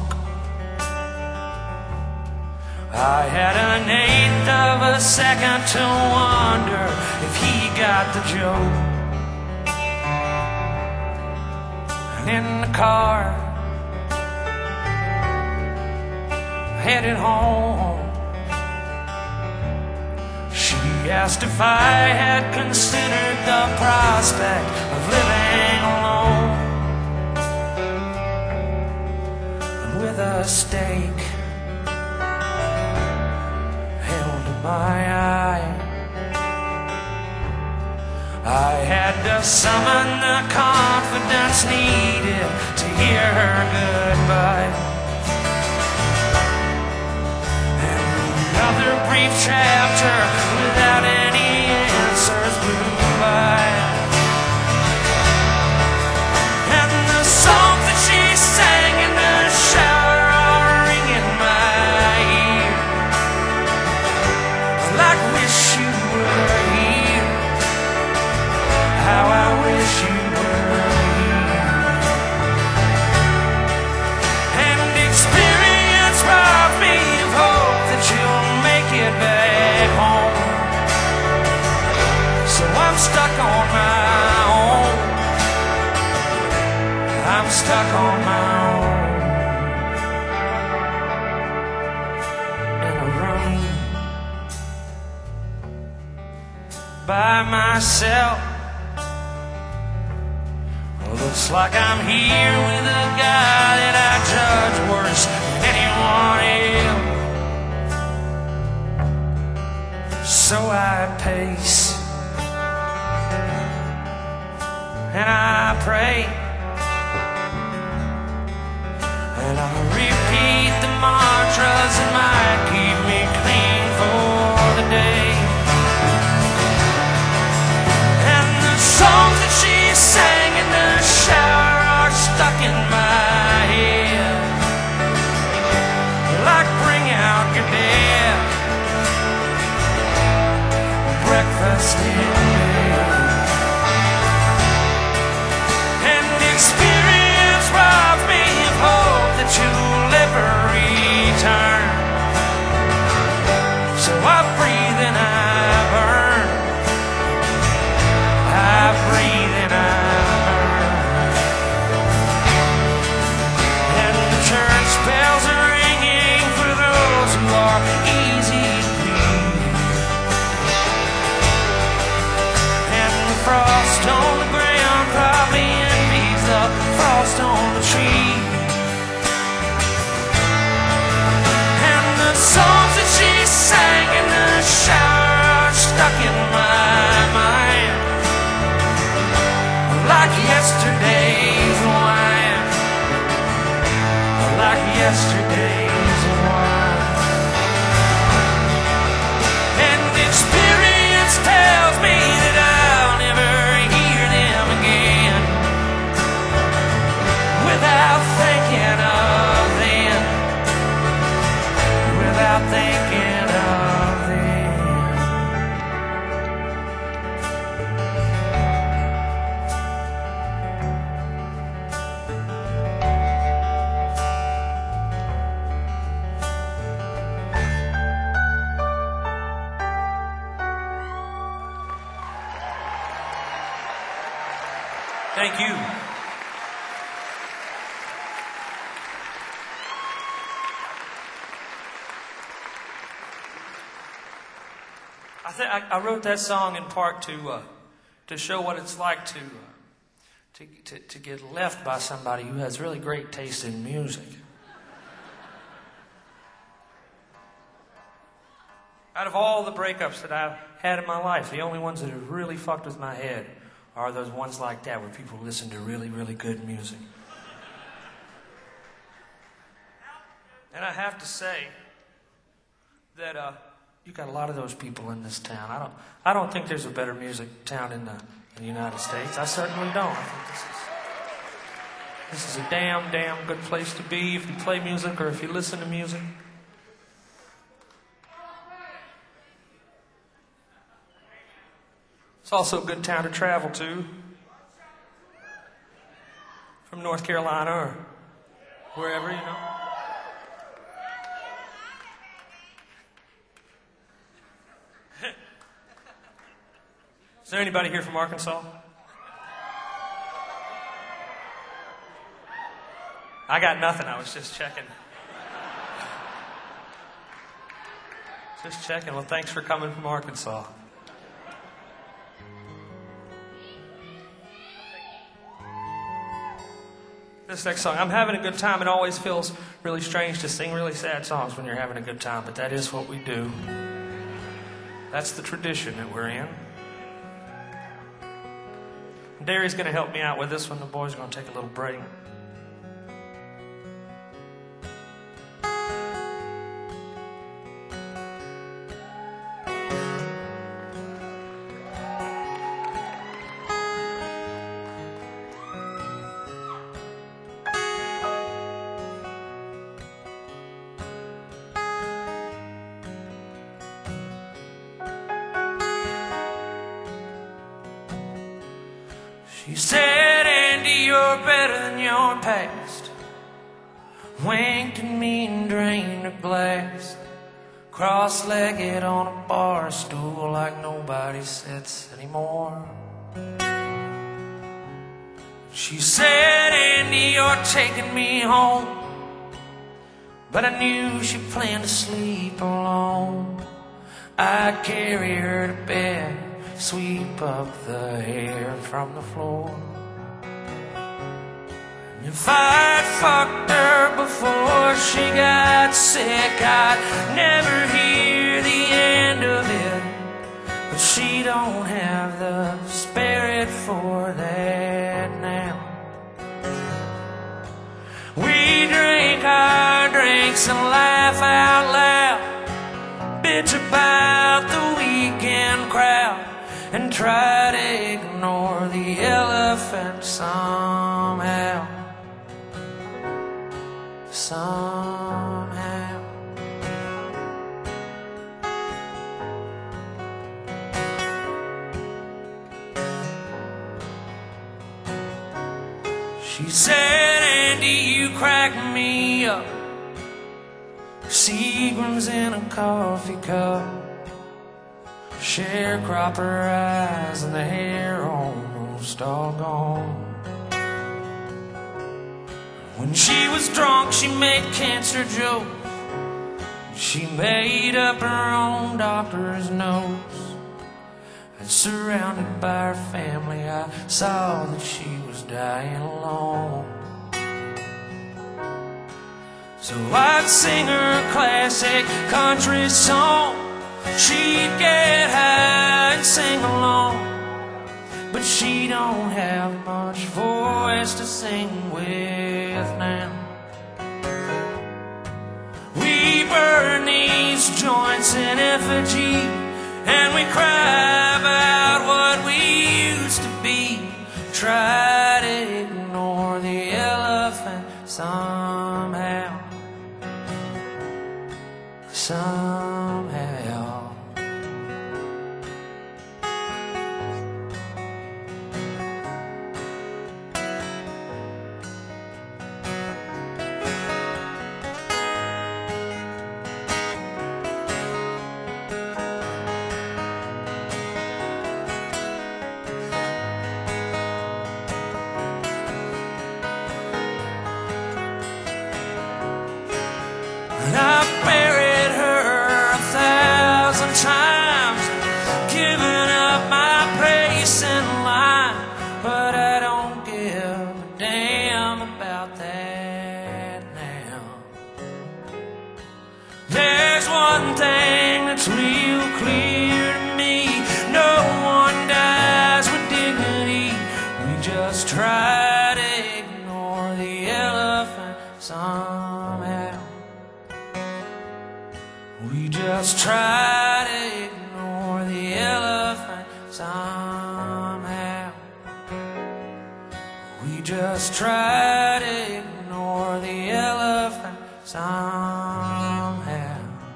I had an eighth of a second to wonder if he got the joke. And in the car, headed home, she asked if I had considered the prospect of living alone. And with a stake my eye, I had to summon the confidence needed to hear her goodbye. And another brief chapter without any answers blew by. And the songs that she sang in the shower are ringing my ear. I wish you were here. How I wish you were here. And experience robbed me of hope that you'll make it back home. So I'm stuck on my own. I'm stuck on my own. In a room by myself. Well, looks like I'm here with a guy that I judge worse than anyone else. So I pace and I pray, and I repeat the mantras that might keep me clean for the day. Songs that she sang in the shower are stuck in my head, like bring out your dead, breakfast in bed. And experience robbed me of hope that you'll ever return. So I breathe and I burn. I breathe and I burn. like yesterday's wine. And experience tells me that I'll never hear them again without thinking of them, without thinking of them. Thank you. I, th- I, I wrote that song in part to uh, to show what it's like to, uh, to to to get left by somebody who has really great taste in music. Out of all the breakups that I've had in my life, the only ones that have really fucked with my head are those ones like that where people listen to really, really good music. And I have to say that uh, you got a lot of those people in this town. I don't, I don't think there's a better music town in the, in the United States. I certainly don't. I think this is, this is a damn, damn good place to be if you play music or if you listen to music. It's also a good town to travel to from North Carolina or wherever, you know. Is there anybody here from Arkansas? I got nothing. I was just checking. Just checking. Well, thanks for coming from Arkansas. This next song, I'm having a good time. It always feels really strange to sing really sad songs when you're having a good time, but that is what we do. That's the tradition that we're in. Derry's going to help me out with this one. The boys are going to take a little break. She said, Andy, you're better than your past. Winked at me and drained her glass. Cross-legged on a bar stool like nobody sits anymore. She said, Andy, you're taking me home. But I knew she planned to sleep alone. I'd carry her to bed, sweep up the hair from the floor. If I'd fucked her before she got sick, I'd never hear the end of it. But she don't have the spirit for that now. We drink our drinks and laugh out loud, bitch about the weekend crowd, and try to ignore the elephant somehow. Somehow. She said, Andy, you crack me up. Seagram's in a coffee cup. Sharecropper eyes and the hair almost all gone. When she was drunk, she made cancer jokes. She made up her own doctor's notes. And surrounded by her family, I saw that she was dying alone. So I'd sing her a classic country song. She'd get high and sing along. But she don't have much voice to sing with now. effigy, and we cry about what we used to be. Try to ignore the elephant somehow, somehow. And I've buried her a thousand times, given up my place in line, but I don't give a damn about that now. There's one thing that's real clear to me: no one dies with dignity. We just try to ignore the elephant somehow. We just try to ignore the elephant somehow. We just try to ignore the elephant somehow.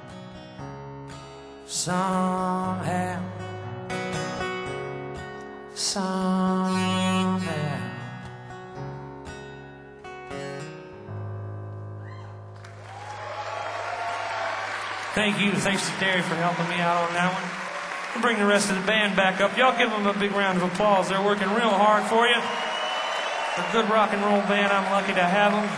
Somehow. Somehow. Thank you. Thanks to Terry for helping me out on that one. We'll bring the rest of the band back up. Y'all give them a big round of applause. They're working real hard for you. They're a good rock and roll band. I'm lucky to have them.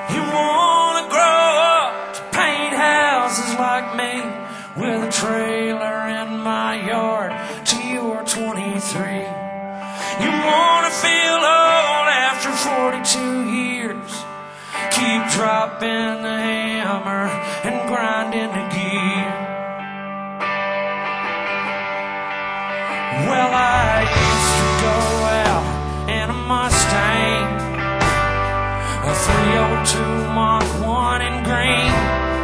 You wanna grow up to paint houses like me, with a trailer in my yard till you're twenty-three. You wanna feel old after forty-two years, keep dropping the hammer and grinding the gear. Well, I used to go out in a Mustang, a three oh two Mach one in green,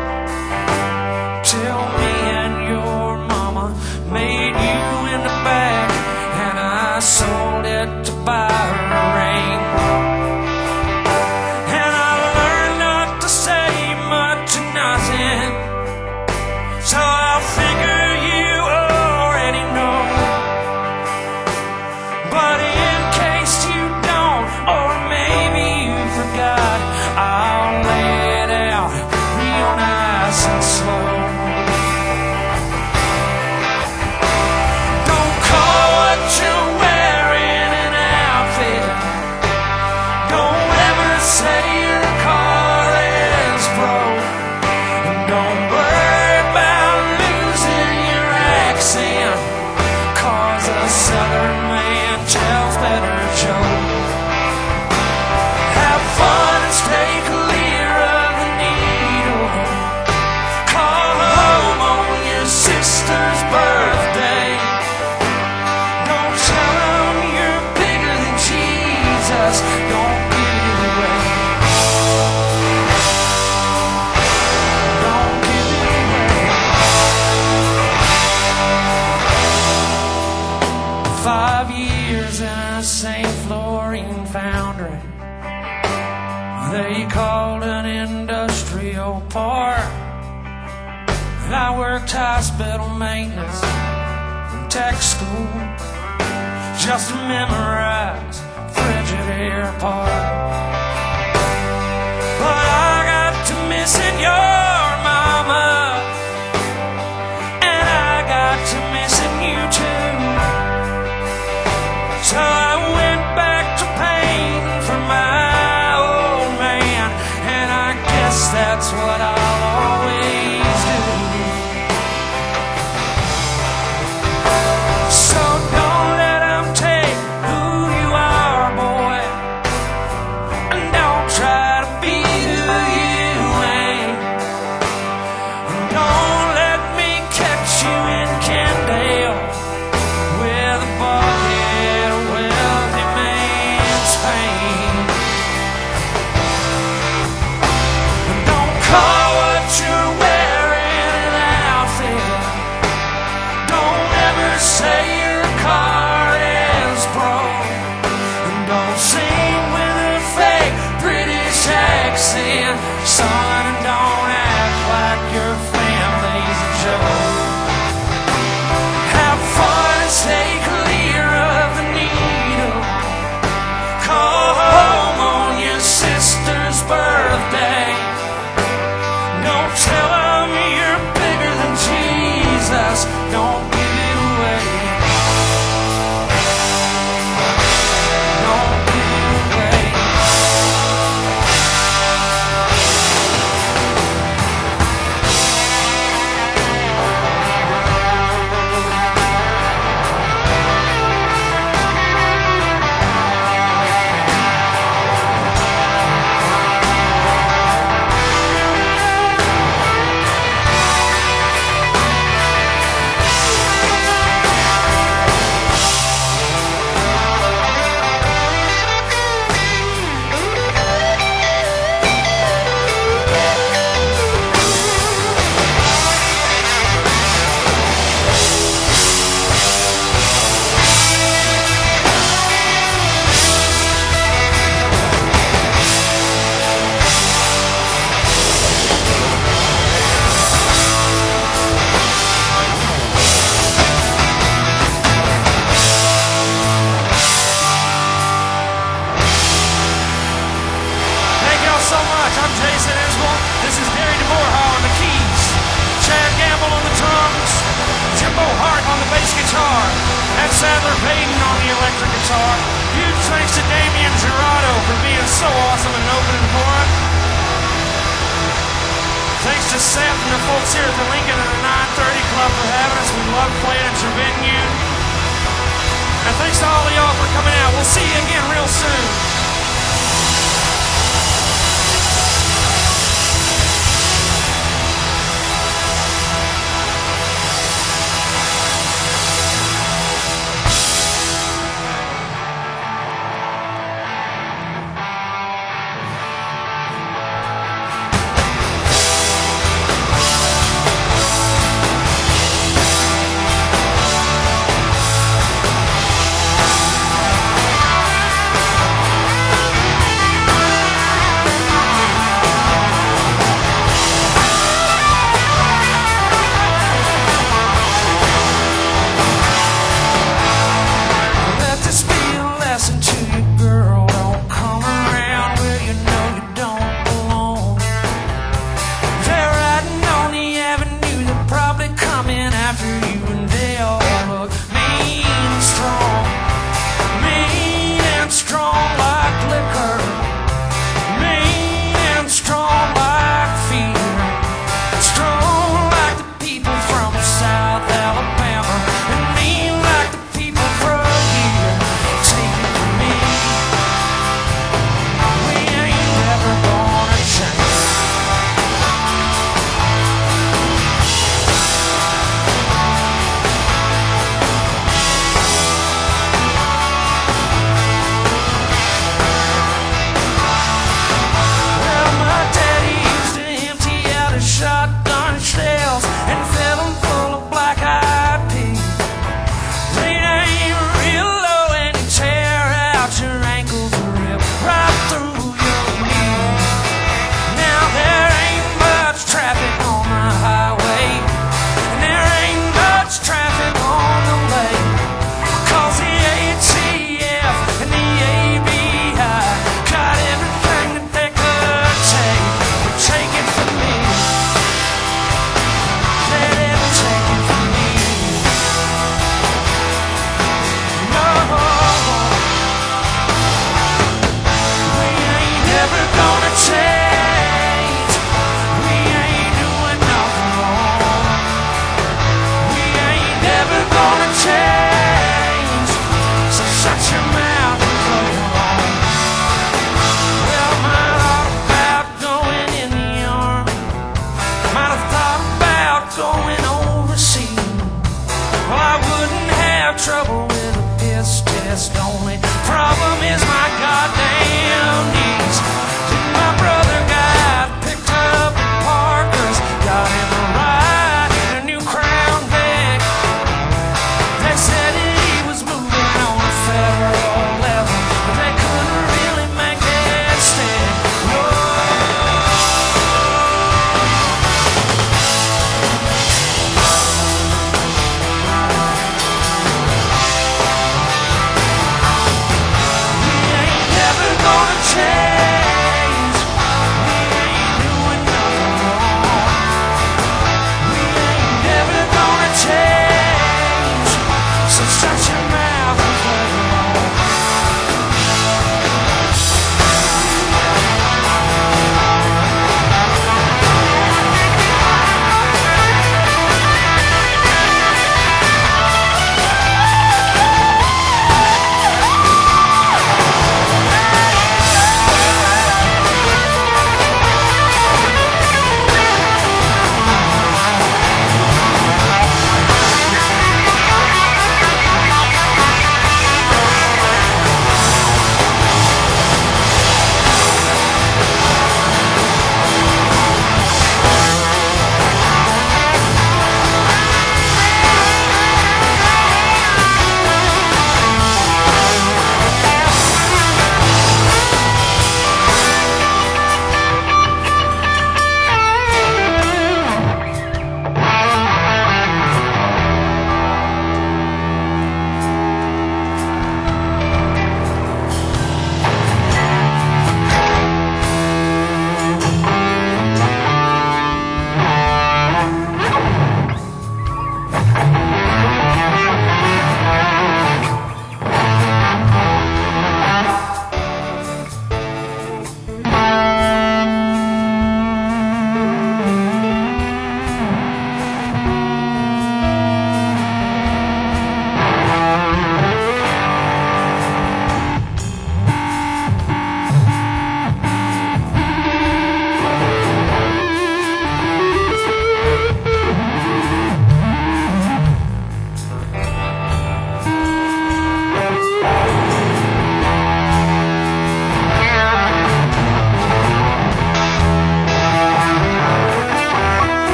till me and your mama made you in the back, and I sold it to buy her a ring. And I learned not to say much or nothing, so I figure you already know. But in case you don't, or maybe you forgot, I'll lay it out real nice and slow. Don't call what you're wearing an outfit. Don't ever say your car is broke. And don't worry about losing your accent, 'cause a southern man tells better jokes. Have fun and stay clear of the needle. Call home on your sister's birthday. Don't tell them you're bigger than Jesus. Don't give it away. Don't give it away. Five years in a Saint Florine foundry, they called an industrial park. I worked hospital maintenance and tech school, just to memorize Frigidaire Park. But I got to missing your mama, and I got to missing you too. So I went back to painting for my old man, and I guess that's what I'll always do. So don't let them take who you are, boy, and don't try to be who you ain't. And don't let me catch you in Kendale with a bucket of wealthy man's pain. And don't call what you're wearing an outfit. Don't ever say your car is broke. And don't sing with a fake British accent, son, and don't act like your family's a joke. Have fun and stay clear of the needle. Call home on your sister's birthday. Don't tell them you're bigger than Jesus. Don't give it away. Don't give it away. Sadler Payton on the electric guitar. Huge thanks to Damien Gerardo for being so awesome and opening for him. to Seth and the folks here at the Lincoln and the nine thirty Club for having us. We love playing at your venue. And thanks to all of y'all for coming out. We'll see you again real soon. Trouble with a piss test. Only problem is my goddamn knees. Did my brother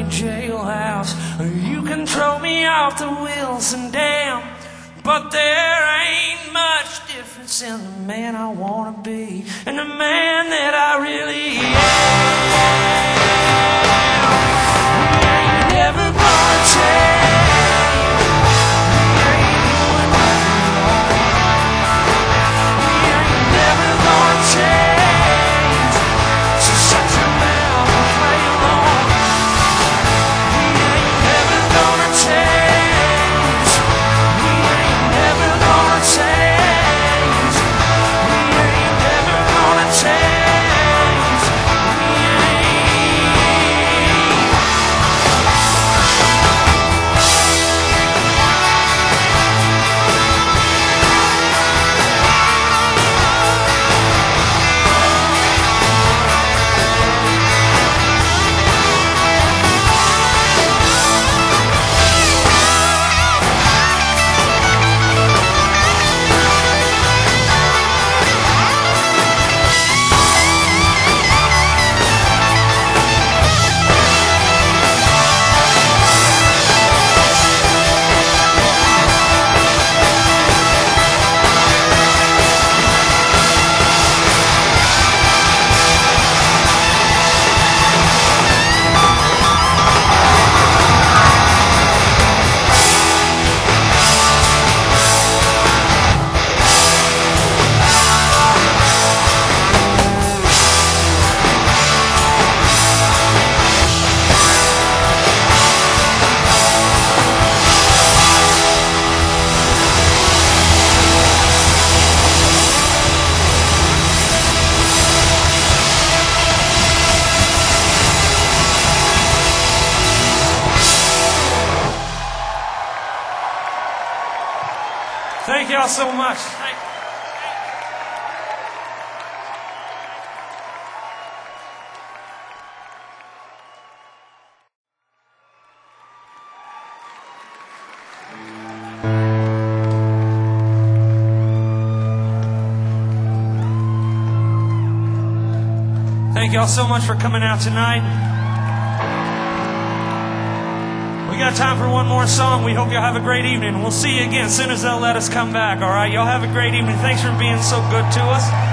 your jailhouse, or you can throw me off the Wilson Dam. But there ain't much difference in the man I wanna be and the man that I really am. We ain't never gonna change. We ain't doing nothing wrong. We ain't never gonna change. So shut your mouth and play along. We ain't never gonna change. We ain't never gonna change. We ain't never gonna change. We ain't. Thank y'all so much. Thank Thank y'all so much for coming out tonight. We got time for one more song. We hope y'all have a great evening. We'll see you again as soon as they'll let us come back, all right? Y'all have a great evening. Thanks for being so good to us.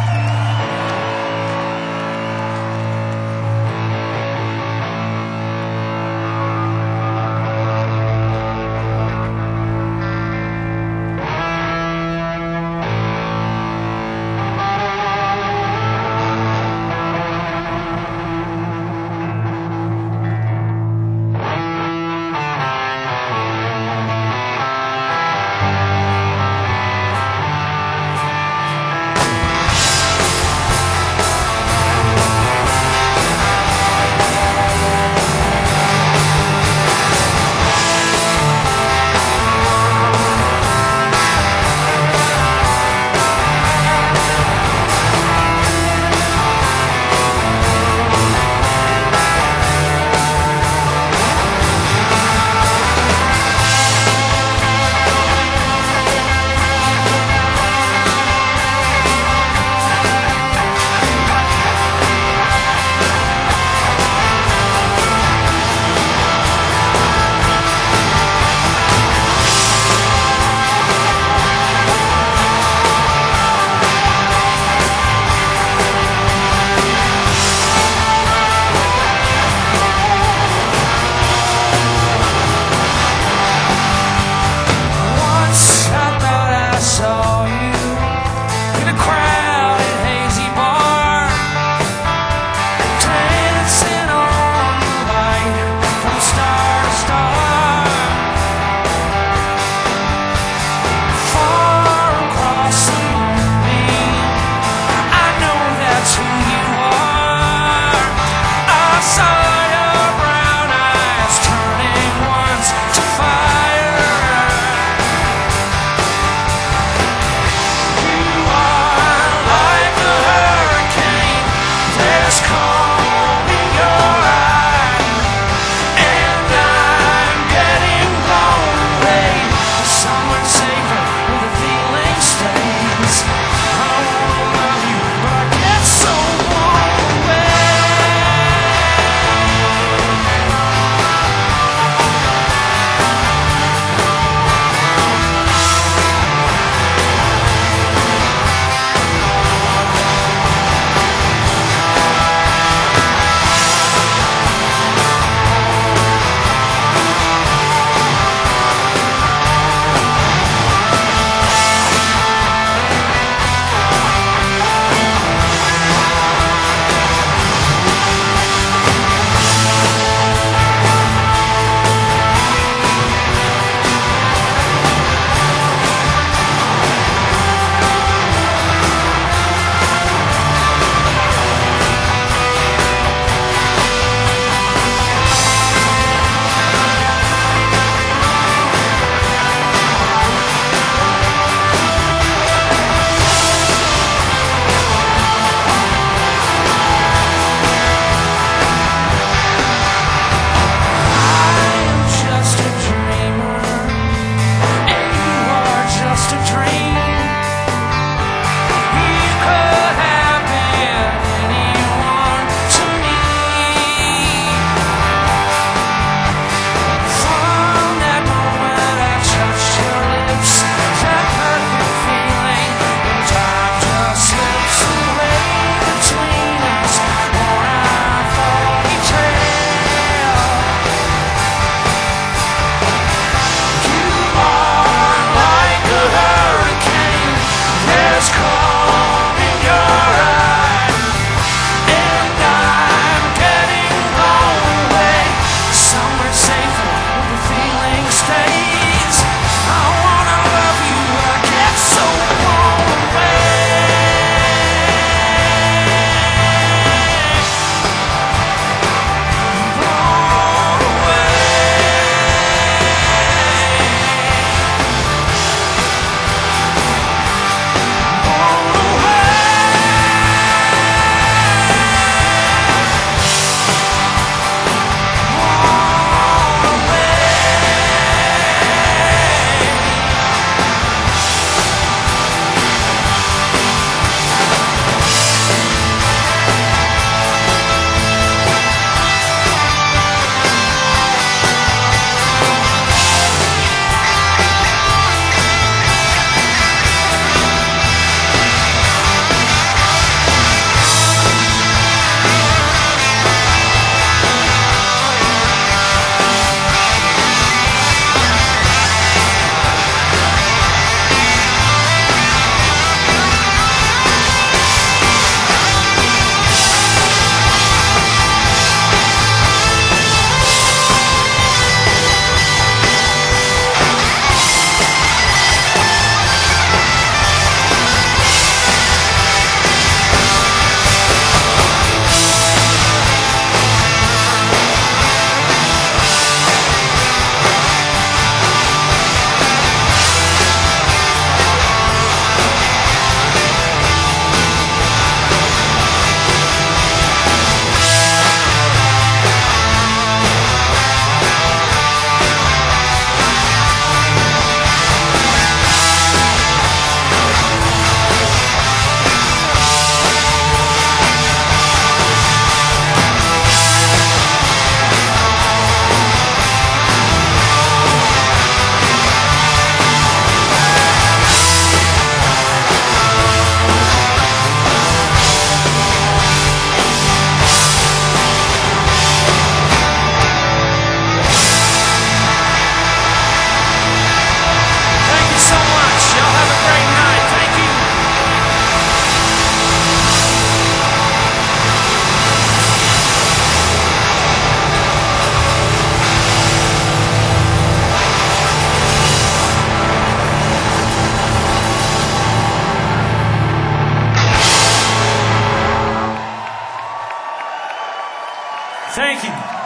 Thank you.